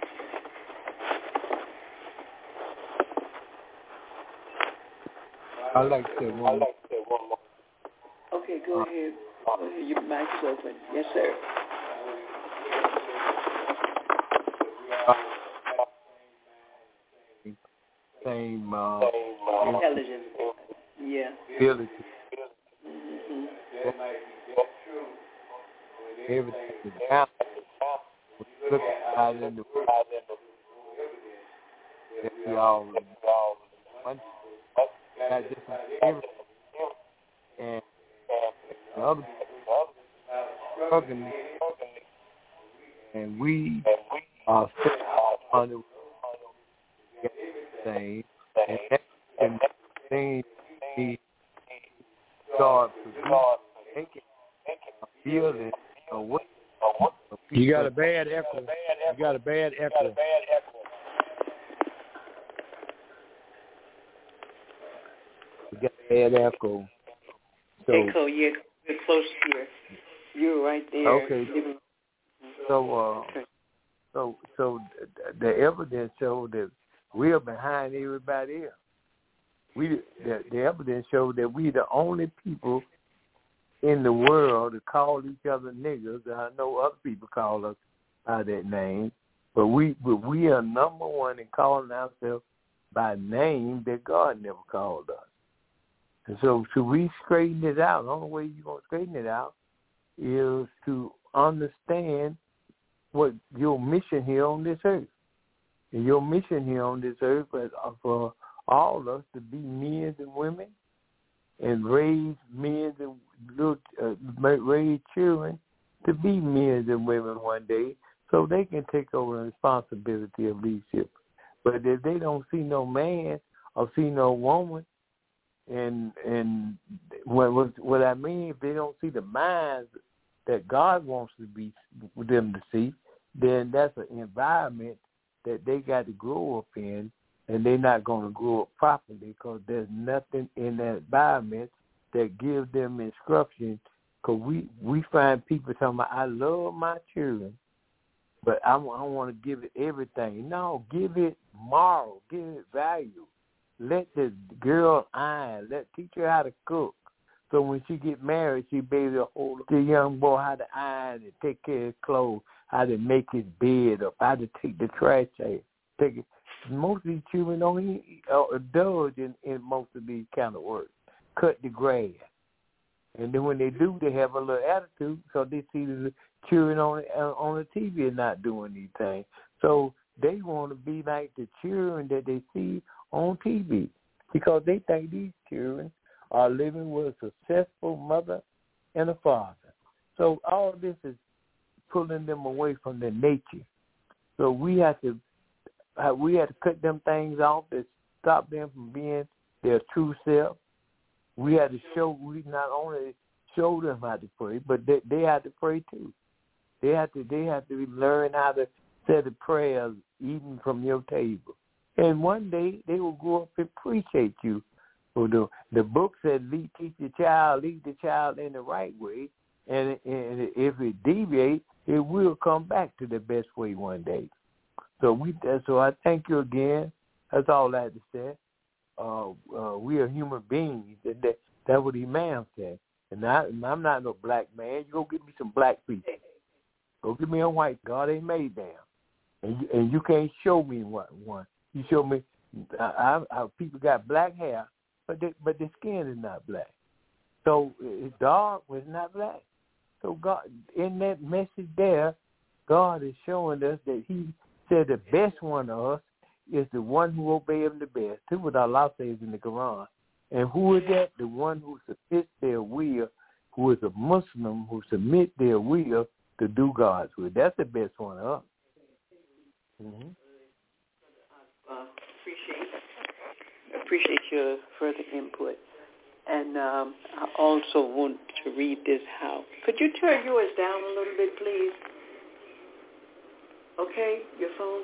E: I'd like to say one more.
C: Okay, go ahead. Your mic's open. Yes, sir.
E: Same
C: intelligence. Yeah.
E: Ability.
C: Mm-hmm.
E: Everything is down. Look out in the world. That we all want. Not just everything. And the other struggling. And we are still under thing, and that can be start making a building a way.
D: You got a bad echo. You got a bad echo.
E: You got bad echo. So,
C: echo, yeah, we're close here. You're right there.
E: Okay. So, so the evidence showed that we are behind everybody else. The evidence showed that we the only people in the world to call each other niggas. I know other people call us by that name, but we are number one in calling ourselves by name that God never called us. And so we straighten it out. The only way you're going to straighten it out is to understand what your mission here on this earth. And your mission here on this earth is for all of us to be men and women and raise men and raise children to be men and women one day so they can take over the responsibility of leadership. But if they don't see no man or see no woman, and what I mean, if they don't see the minds that God wants to be them to see, then that's an environment that they got to grow up in, and they're not going to grow up properly because there's nothing in that environment that gives them instruction. Because we find people talking about, I love my children, but I want to give it everything. No, give it moral, give it value. Let the girl iron. Teach her how to cook. So when she get married, she be able to hold the young boy how to iron and take care of his clothes, how to make his bed up, how to take the trash out. Most of these children don't indulge in most of these kind of work. Cut the grass. And then when they do, they have a little attitude, so they see the children on the TV are not doing anything. So they want to be like the children that they see on TV because they think these children are living with a successful mother and a father. So all of this is pulling them away from their nature. So we have to cut them things off that stop them from being their true self. We not only show them how to pray, but they have to pray too. They have to learn how to say the prayers eating from your table. And one day they will grow up and appreciate you. The book said, lead the child in the right way, and if it deviates, it will come back to the best way one day. So I thank you again. That's all I had to say. We are human beings. That's what Imam said. And I'm not no black man. You go get me some black people. Go get me a white. God ain't made them. And you can't show me one. You show me how people got black hair, but their skin is not black. So it's dark, but it's not black. So God, in that message there, God is showing us that He said the best one of us is the one who obeys Him the best. That's what Allah says in the Quran. And who is that? The one who submits their will, who is a Muslim, who submits their will to do God's will. That's the best one of us. Mm-hmm.
C: Appreciate your further input. And I also want to read this how. Could you turn yours down a little bit, please? Okay, your phone?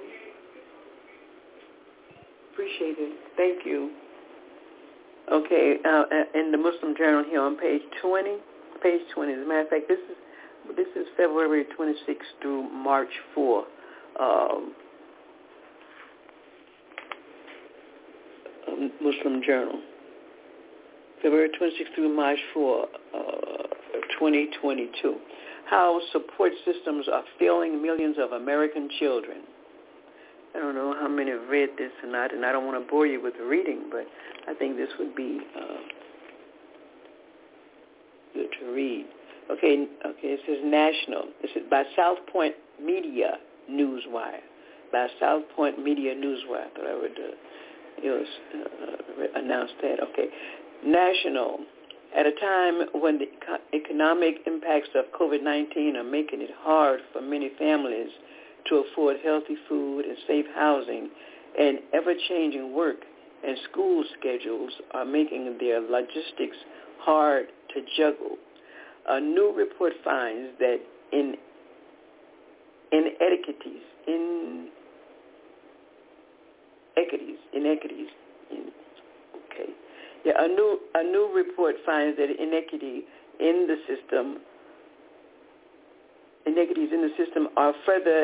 C: Appreciate it. Thank you. Okay, in the Muslim Journal here on page 20. As a matter of fact, this is February 26 through March 4. Muslim Journal. February 26 through March 4, 2022. How support systems are failing millions of American children. I don't know how many have read this or not, and I don't want to bore you with the reading, but I think this would be good to read. Okay, it says national. This is by South Point Media Newswire. By South Point Media Newswire. I thought I would announce that. Okay. National. At a time when the economic impacts of COVID-19 are making it hard for many families to afford healthy food and safe housing, and ever-changing work and school schedules are making their logistics hard to juggle. A new report finds that inequities Yeah, a new report finds that inequities in the system are further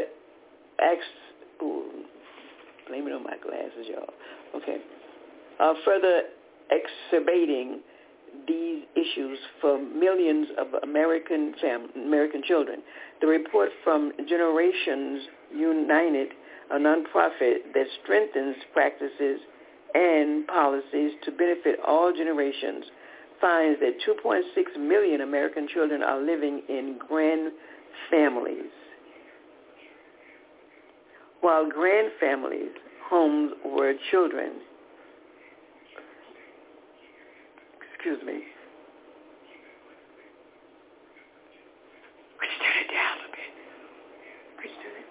C: blame it on my glasses, y'all. Okay. Are further exacerbating these issues for millions of American children. The report from Generations United, a nonprofit that strengthens practices and policies to benefit all generations, finds that 2.6 million American children are living in grand families, while grand families' homes where children, excuse me, let's turn it down a bit. Let's do it.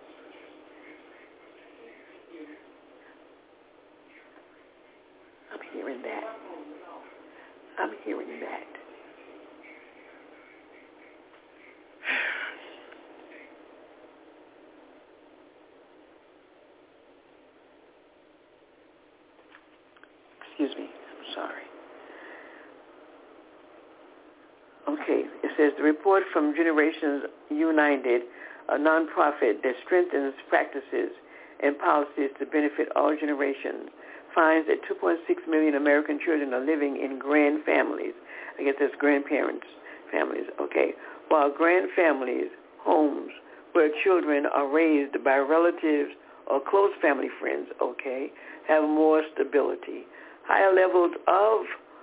C: I'm hearing that. Excuse me. I'm sorry. Okay. It says the report from Generations United, a nonprofit that strengthens practices and policies to benefit all generations, finds that 2.6 million American children are living in grand families. I guess that's grandparents' families, okay. While grand families, homes where children are raised by relatives or close family friends, okay, have more stability, higher levels of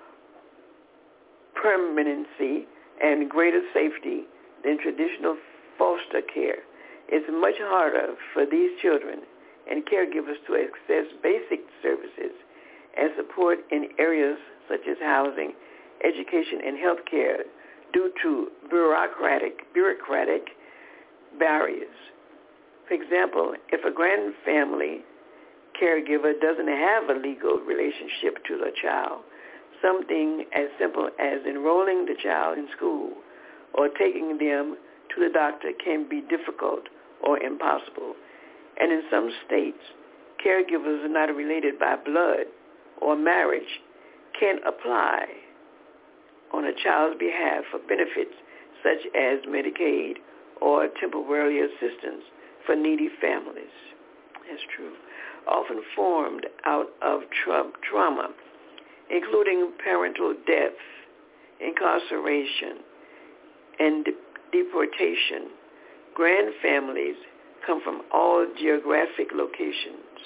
C: permanency, and greater safety than traditional foster care. It's much harder for these children and caregivers to access basic services and support in areas such as housing, education, and health care due to bureaucratic barriers. For example, if a grand family caregiver doesn't have a legal relationship to the child, something as simple as enrolling the child in school or taking them to the doctor can be difficult or impossible. And in some states, caregivers are not related by blood or marriage can apply on a child's behalf for benefits such as Medicaid or temporary assistance for needy families. That's true. Often formed out of trauma, including parental death, incarceration, and deportation. Grand families come from all geographic locations,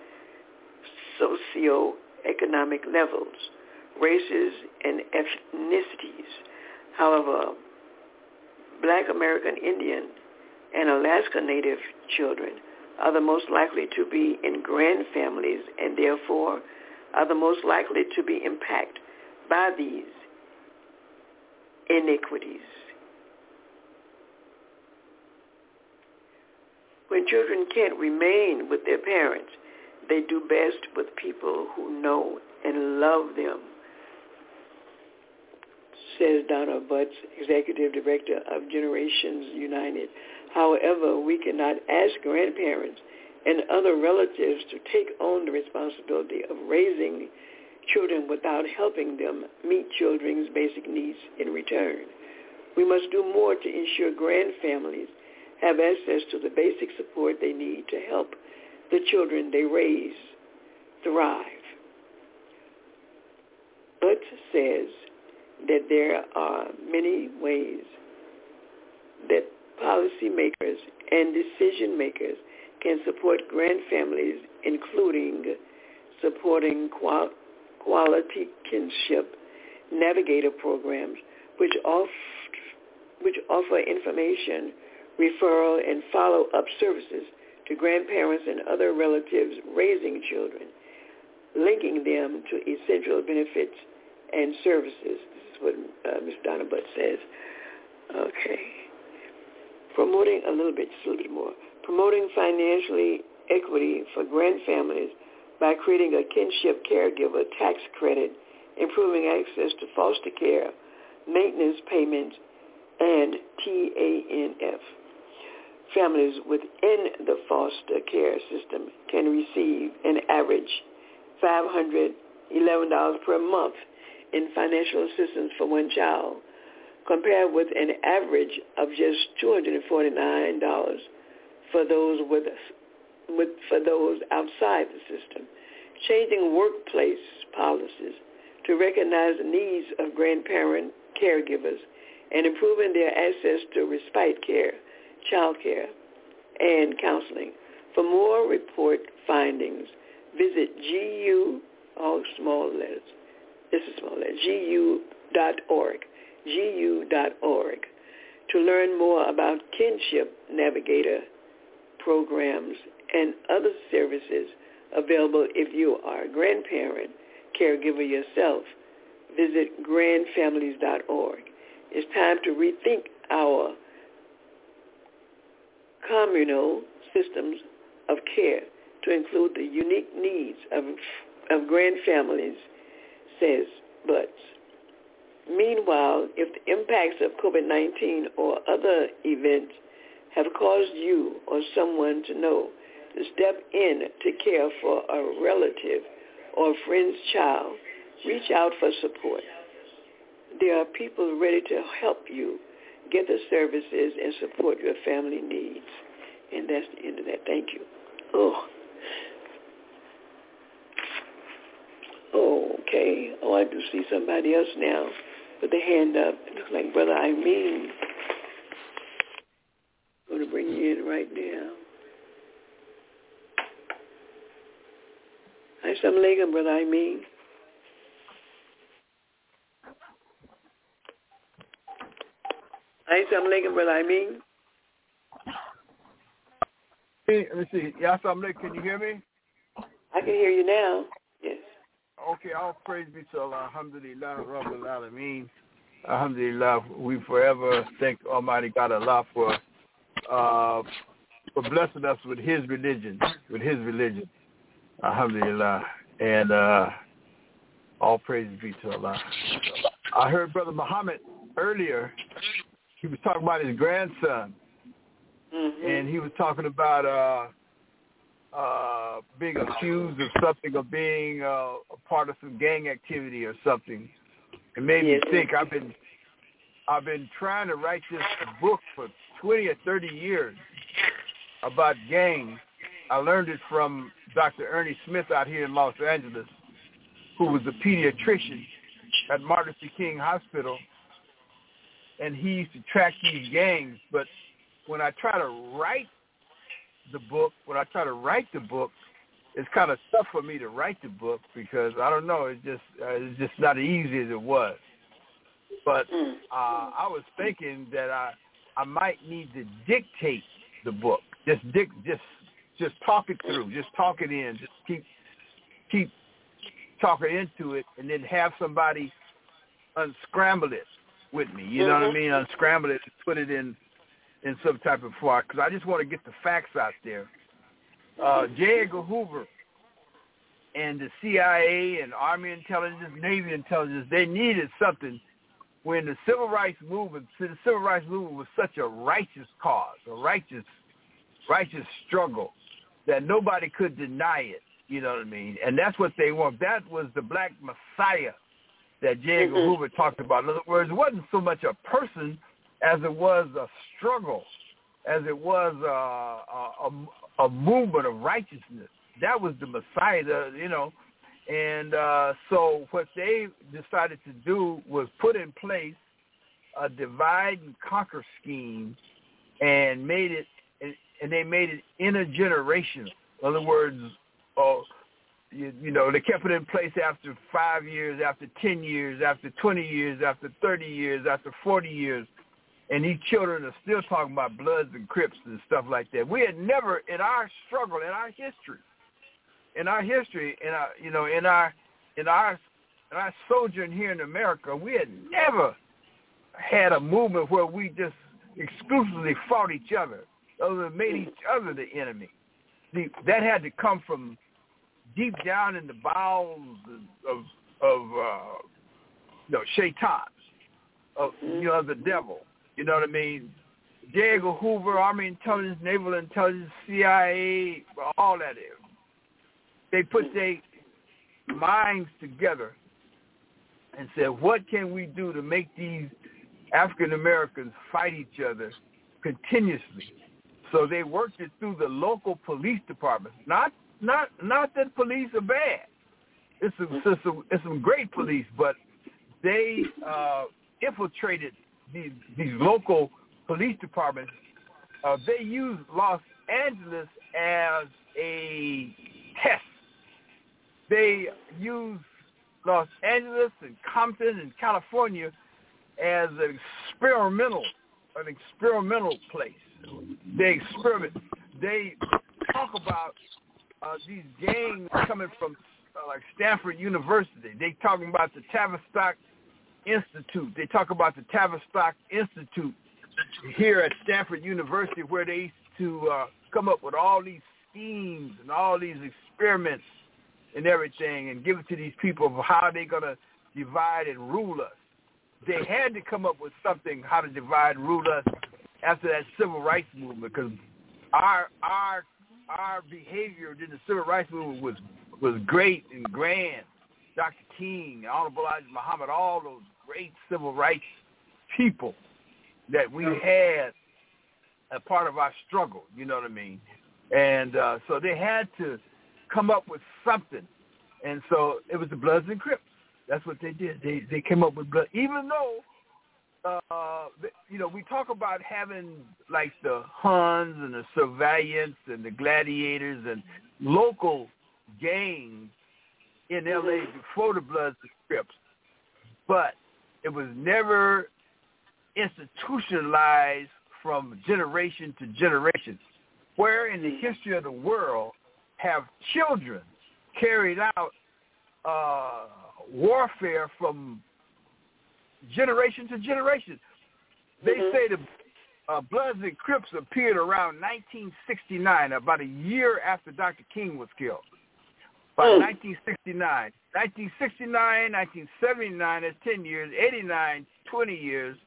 C: socio-economic levels, races, and ethnicities. However, Black American Indian and Alaska Native children are the most likely to be in grand families and therefore are the most likely to be impacted by these inequities. When children can't remain with their parents, they do best with people who know and love them, says Donna Butts, Executive Director of Generations United. However, we cannot ask grandparents and other relatives to take on the responsibility of raising children without helping them meet children's basic needs in return. We must do more to ensure grand families have access to the basic support they need to help the children they raise thrive. Butts says that there are many ways that policymakers and decision makers can support grand families, including supporting quality kinship navigator programs, which offer information, referral, and follow-up services to grandparents and other relatives raising children, linking them to essential benefits and services. This is what Ms. Donna Butt says. Okay. Promoting a little bit more. Promoting financially equity for grand families by creating a kinship caregiver tax credit, improving access to foster care, maintenance payments, and TANF. Families within the foster care system can receive an average $500 $11 per month in financial assistance for one child, compared with an average of just $249 for those for those outside the system. Changing workplace policies to recognize the needs of grandparent caregivers and improving their access to respite care, child care, and counseling. For more report findings, visit all small letters, this is small letters, gu.org, gu.org, to learn more about Kinship Navigator programs and other services available if you are a grandparent caregiver yourself. Visit grandfamilies.org. It's time to rethink our communal systems of care to include the unique needs of grand families, says Butts. Meanwhile, if the impacts of COVID-19 or other events have caused you or someone to know to step in to care for a relative or a friend's child, reach out for support. There are people ready to help you get the services and support your family needs. And that's the end of that. Thank you. Okay. Oh, I do see somebody else now with their hand up. It looks like Brother Amin. I'm going to bring you in right now. Assalamu alaikum, Brother Amin. Assalamu alaikum, Brother Amin.
E: Let me see. Assalamu alaikum. Can you hear me?
C: I can hear you now. Yes.
E: Okay, all praise be to Allah. Alhamdulillah, Rabbil Alameen. Alhamdulillah, we forever thank Almighty God Allah for blessing us with His religion, Alhamdulillah, and all praise be to Allah. I heard Brother Muhammad earlier. He was talking about his grandson, and he was talking about being accused of something, of being a part of some gang activity or something. It made me think. I've been trying to write this book for 20 or 30 years about gangs. I learned it from Dr. Ernie Smith out here in Los Angeles, who was a pediatrician at Martin Luther King Hospital, and he used to track these gangs. But when I try to write the book, it's kind of tough for me to write the book because I don't know, it's just not as easy as it was. But I was thinking that I might need to dictate the book, just talk it through, just talk it in, just keep talking into it, and then have somebody unscramble it with me. You know what I mean? Unscramble it and put it in some type of form, because I just want to get the facts out there. J. Edgar Hoover and the CIA and Army intelligence, Navy intelligence, they needed something when the civil rights movement was such a righteous cause, a righteous struggle that nobody could deny it. You know what I mean? And that's what they want. That was the black messiah that J. Edgar Hoover talked about. In other words, it wasn't so much a person as it was a struggle, as it was a movement of righteousness. That was the Messiah, And so what they decided to do was put in place a divide and conquer scheme, and they made it intergenerational. In other words, they kept it in place after 5 years, after 10 years, after 20 years, after 30 years, after 40 years. And these children are still talking about Bloods and Crips and stuff like that. We had never, in our struggle, in our history, in our sojourn here in America, we had never had a movement where we just exclusively fought each other, other than made each other the enemy. That had to come from deep down in the bowels of shaitan, of the devil. You know what I mean? J. Edgar Hoover, Army intelligence, Naval intelligence, CIA, all that is. They put minds together and said, what can we do to make these African Americans fight each other continuously? So they worked it through the local police departments. Not that police are bad. It's some great police, but they infiltrated these local police departments. They used Los Angeles as a test. They used Los Angeles and Compton and California as an experimental place. They experiment. They talk about these gangs coming from like Stanford University. They talking about the Tavistock Institute. They talk about the Tavistock Institute here at Stanford University, where they used to come up with all these schemes and all these experiments and everything, and give it to these people of how they're going to divide and rule us. They had to come up with something how to divide and rule us after that civil rights movement, because our behavior in the civil rights movement was great and grand. Dr. King, Honorable Elijah Muhammad, all those great civil rights people that we had a part of our struggle, you know what I mean? And so they had to come up with something. And so it was the Bloods and Crips. That's what they did. They came up with blood, even though, we talk about having like the Huns and the Surveillance and the Gladiators and local gangs in L.A. before the Bloods and Crips, but it was never institutionalized from generation to generation. Where in the history of the world have children carried out warfare from generation to generation? They say the Bloods and Crips appeared around 1969, about a year after Dr. King was killed. By 1969. 1969, 1979, that's 10 years, 89, 20 years,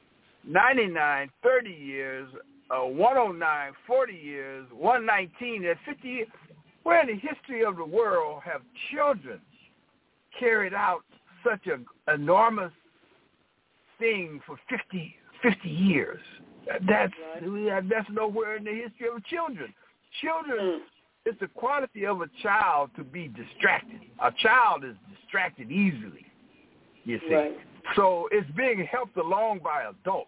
E: 99, 30 years, 109, 40 years, 119, that's 50 years. Where in the history of the world have children carried out such an enormous thing for 50 years? That's nowhere in the history of children. Children, it's the quality of a child to be distracted. A child is distracted easily, you see. Right. So it's being helped along by adults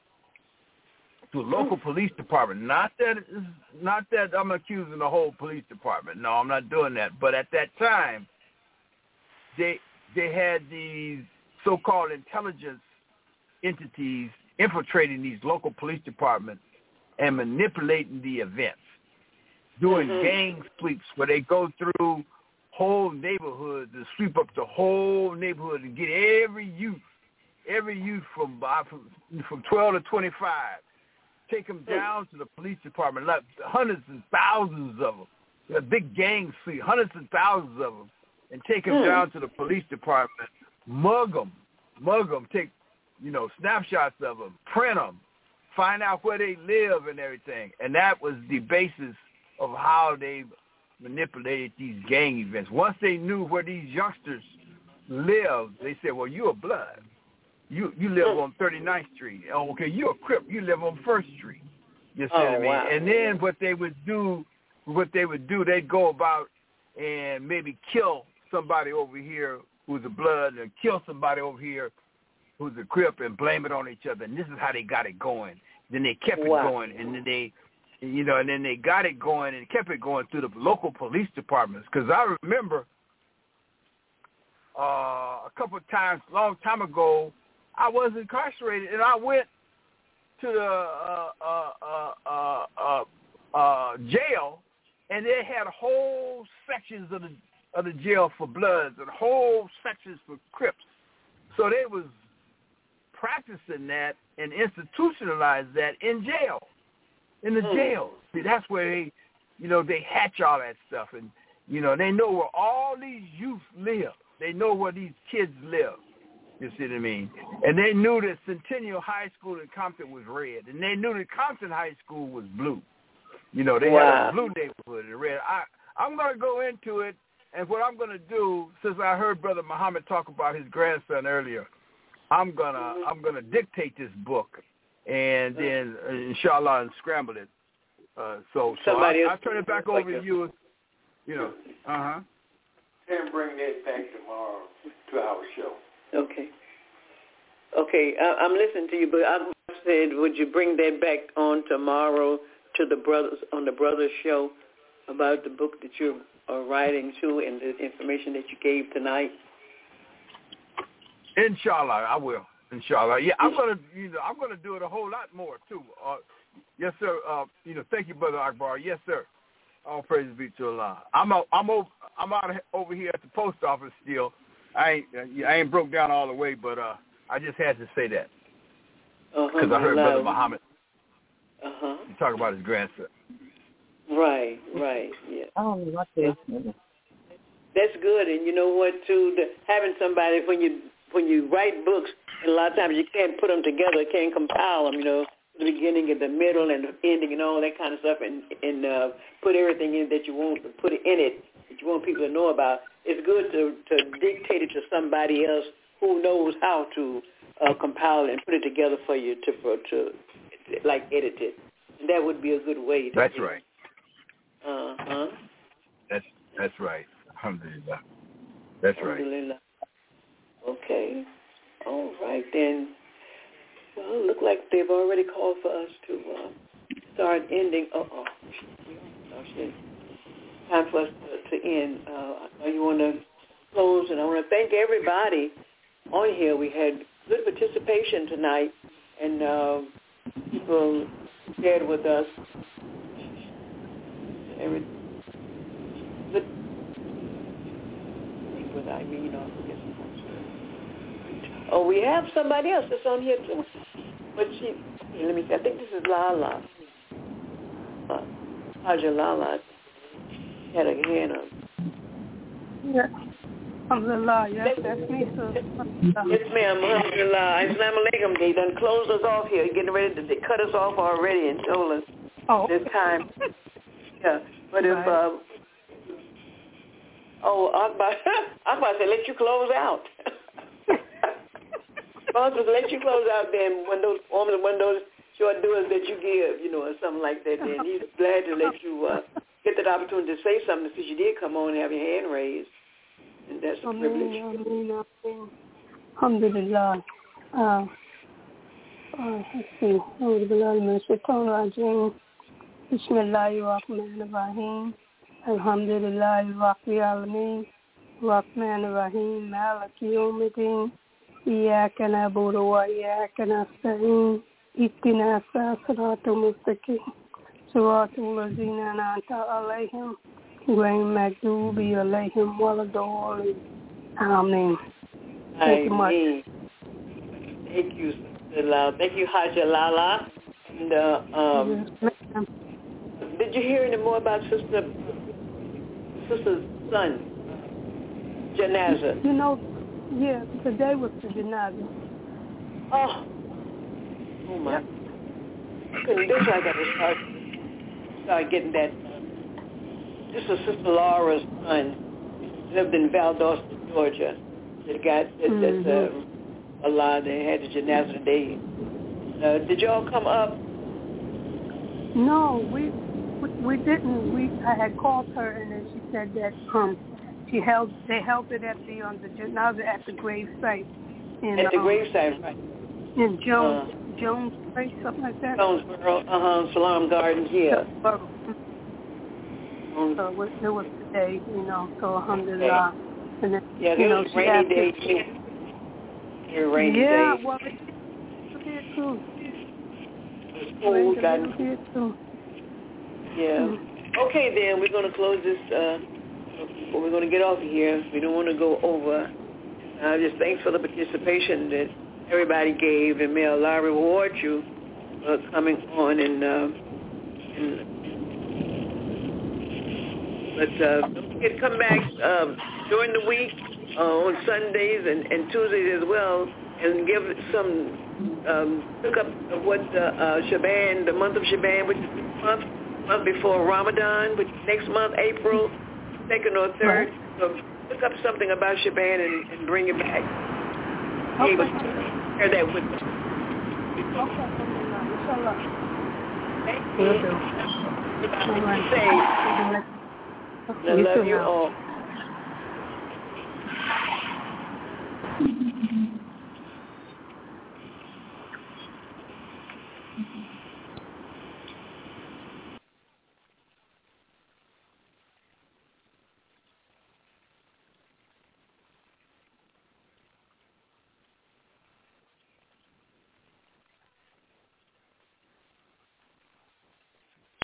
E: through local police department. Not that I'm accusing the whole police department. No, I'm not doing that. But at that time, they had these so-called intelligence entities infiltrating these local police departments and manipulating the events, doing gang sweeps where they go through whole neighborhoods and sweep up the whole neighborhood and get every youth from 12 to 25, take them down to the police department, like hundreds and thousands of them, a big gang sweep, hundreds and thousands of them, and take them down to the police department, mug them, take snapshots of them, print them, find out where they live and everything. And that was the basis of how they manipulated these gang events. Once they knew where these youngsters lived, they said, well, you're a Blood. You live on 39th Street. Oh, okay, you're a Crip. You live on 1st Street. You see what I mean? Wow. And then what they would do, they'd go about and maybe kill somebody over here who's a Blood and kill somebody over here who's a Crip and blame it on each other. And this is how they got it going. Then they kept it going, and then they got it going and kept it going through the local police departments. Because I remember a couple of times, a long time ago, I was incarcerated, and I went to the jail, and they had whole sections of the jail for Bloods and whole sections for Crips. So they was practicing that and institutionalized that in jail. In the jail. See, that's where they hatch all that stuff. And, they know where all these youth live. They know where these kids live. You see what I mean? And they knew that Centennial High School in Compton was red. And they knew that Compton High School was blue. They had a blue neighborhood and red. I'm going to go into it
G: And what I'm going to do, since I heard Brother Muhammad talk about his grandson earlier, I'm gonna dictate this book, and then inshallah unscramble it. So I'll turn it back over to you. You know.
H: And bring that back tomorrow to our show.
C: Okay. I'm listening to you, but I said, would you bring that back on tomorrow to the brothers on the brothers show about the book that you are writing to and the information that you gave tonight?
G: Inshallah, I will. Inshallah, yeah, I'm gonna do it a whole lot more too. Yes, sir. Thank you, Brother Akbar. Yes, sir. All praises be to Allah. I'm out over here at the post office still. I ain't broke down all the way, but I just had to say that because I heard Brother Muhammad talk about his grandson.
C: Right, yeah.
F: Oh, what's this?
C: That's good, and you know what? Too, having somebody when you write books, and a lot of times you can't put them together, can't compile them. The beginning and the middle and the ending and all that kind of stuff, and put everything in that you want to put in it that you want people to know about. It's good to dictate it to somebody else who knows how to compile it and put it together for you to like edit it. And that would be a good way.
G: That's right.
C: That's
G: right. Alhamdulillah. That's right.
C: Alhamdulillah. Okay. All right then. Well, it look like they've already called for us to start ending. Oh shit. Time for us to end. I know you want to close, and I want to thank everybody on here. We had good participation tonight, and people shared with us. Good. What I mean, oh, we have somebody else that's on here too. But let me see. I think this is Lala. Haja Lala had a hand up.
I: Yeah. Alhamdulillah. Yes, that's me, sir.
C: Yes, ma'am. Alhamdulillah. Assalamu alaikum. They done closed us off here. Getting ready to cut us off already and told us this time. Yeah. But if Akbar said, let you close out. Well, just let you close out then one of those short doors that you give, or something like that. Then he's glad to let you get that opportunity to say something because you did come on and have your hand raised, and that's a privilege.
I: Alhamdulillah. Let's see. Bismillahirrahmanirrahim. Alhamdulillahi Rabbil Alameen. Rahmanir Rahim. Maliki Yawmiddin. إياك نعبد وإياك نستعين اهدنا الصراط المستقيم صراط الذين أنعمت عليهم غير المغضوب عليهم ولا الضالين. Amen. Thank you much.
C: Thank you, Sister Lala. Thank you, Haja Lala. And did you hear any more about Sister's son, Janazah?
I: Yeah, today was the Janazah.
C: Oh my! This I got to start getting that. This is Sister Laura's son. Lived in Valdosta, Georgia. That got a lot. They had the Janazah today. Did y'all come up?
I: No, we didn't. I had called her and then she said that they held it at the Janazah at the grave site.
C: At the grave site, right.
I: In Jones Place, something like that.
C: Jonesboro, Salam Gardens, yeah.
I: So it was today, so alhamdulillah. And then,
C: it was rainy day. Rainy day.
I: Yeah, well, it's here too.
C: It's cold,
I: here too.
C: Yeah. Okay, then we're going to close this. We're going to get off of here. We don't want to go over. Just thanks for the participation that everybody gave, and may Allah reward you for coming on. But don't forget to come back during the week on Sundays and Tuesdays as well, and give some look up of what Shaban, the month of Shaban, which is this month before Ramadan, which next month, April. second or third.
I: Right.
C: So look up something about Shaban and bring it back.
I: Okay.
C: Able to share that with us.
I: Okay. Inshallah.
C: Thank you.
I: Will do.
C: All right.
I: Okay.
C: I love you all.
I: Mm-hmm.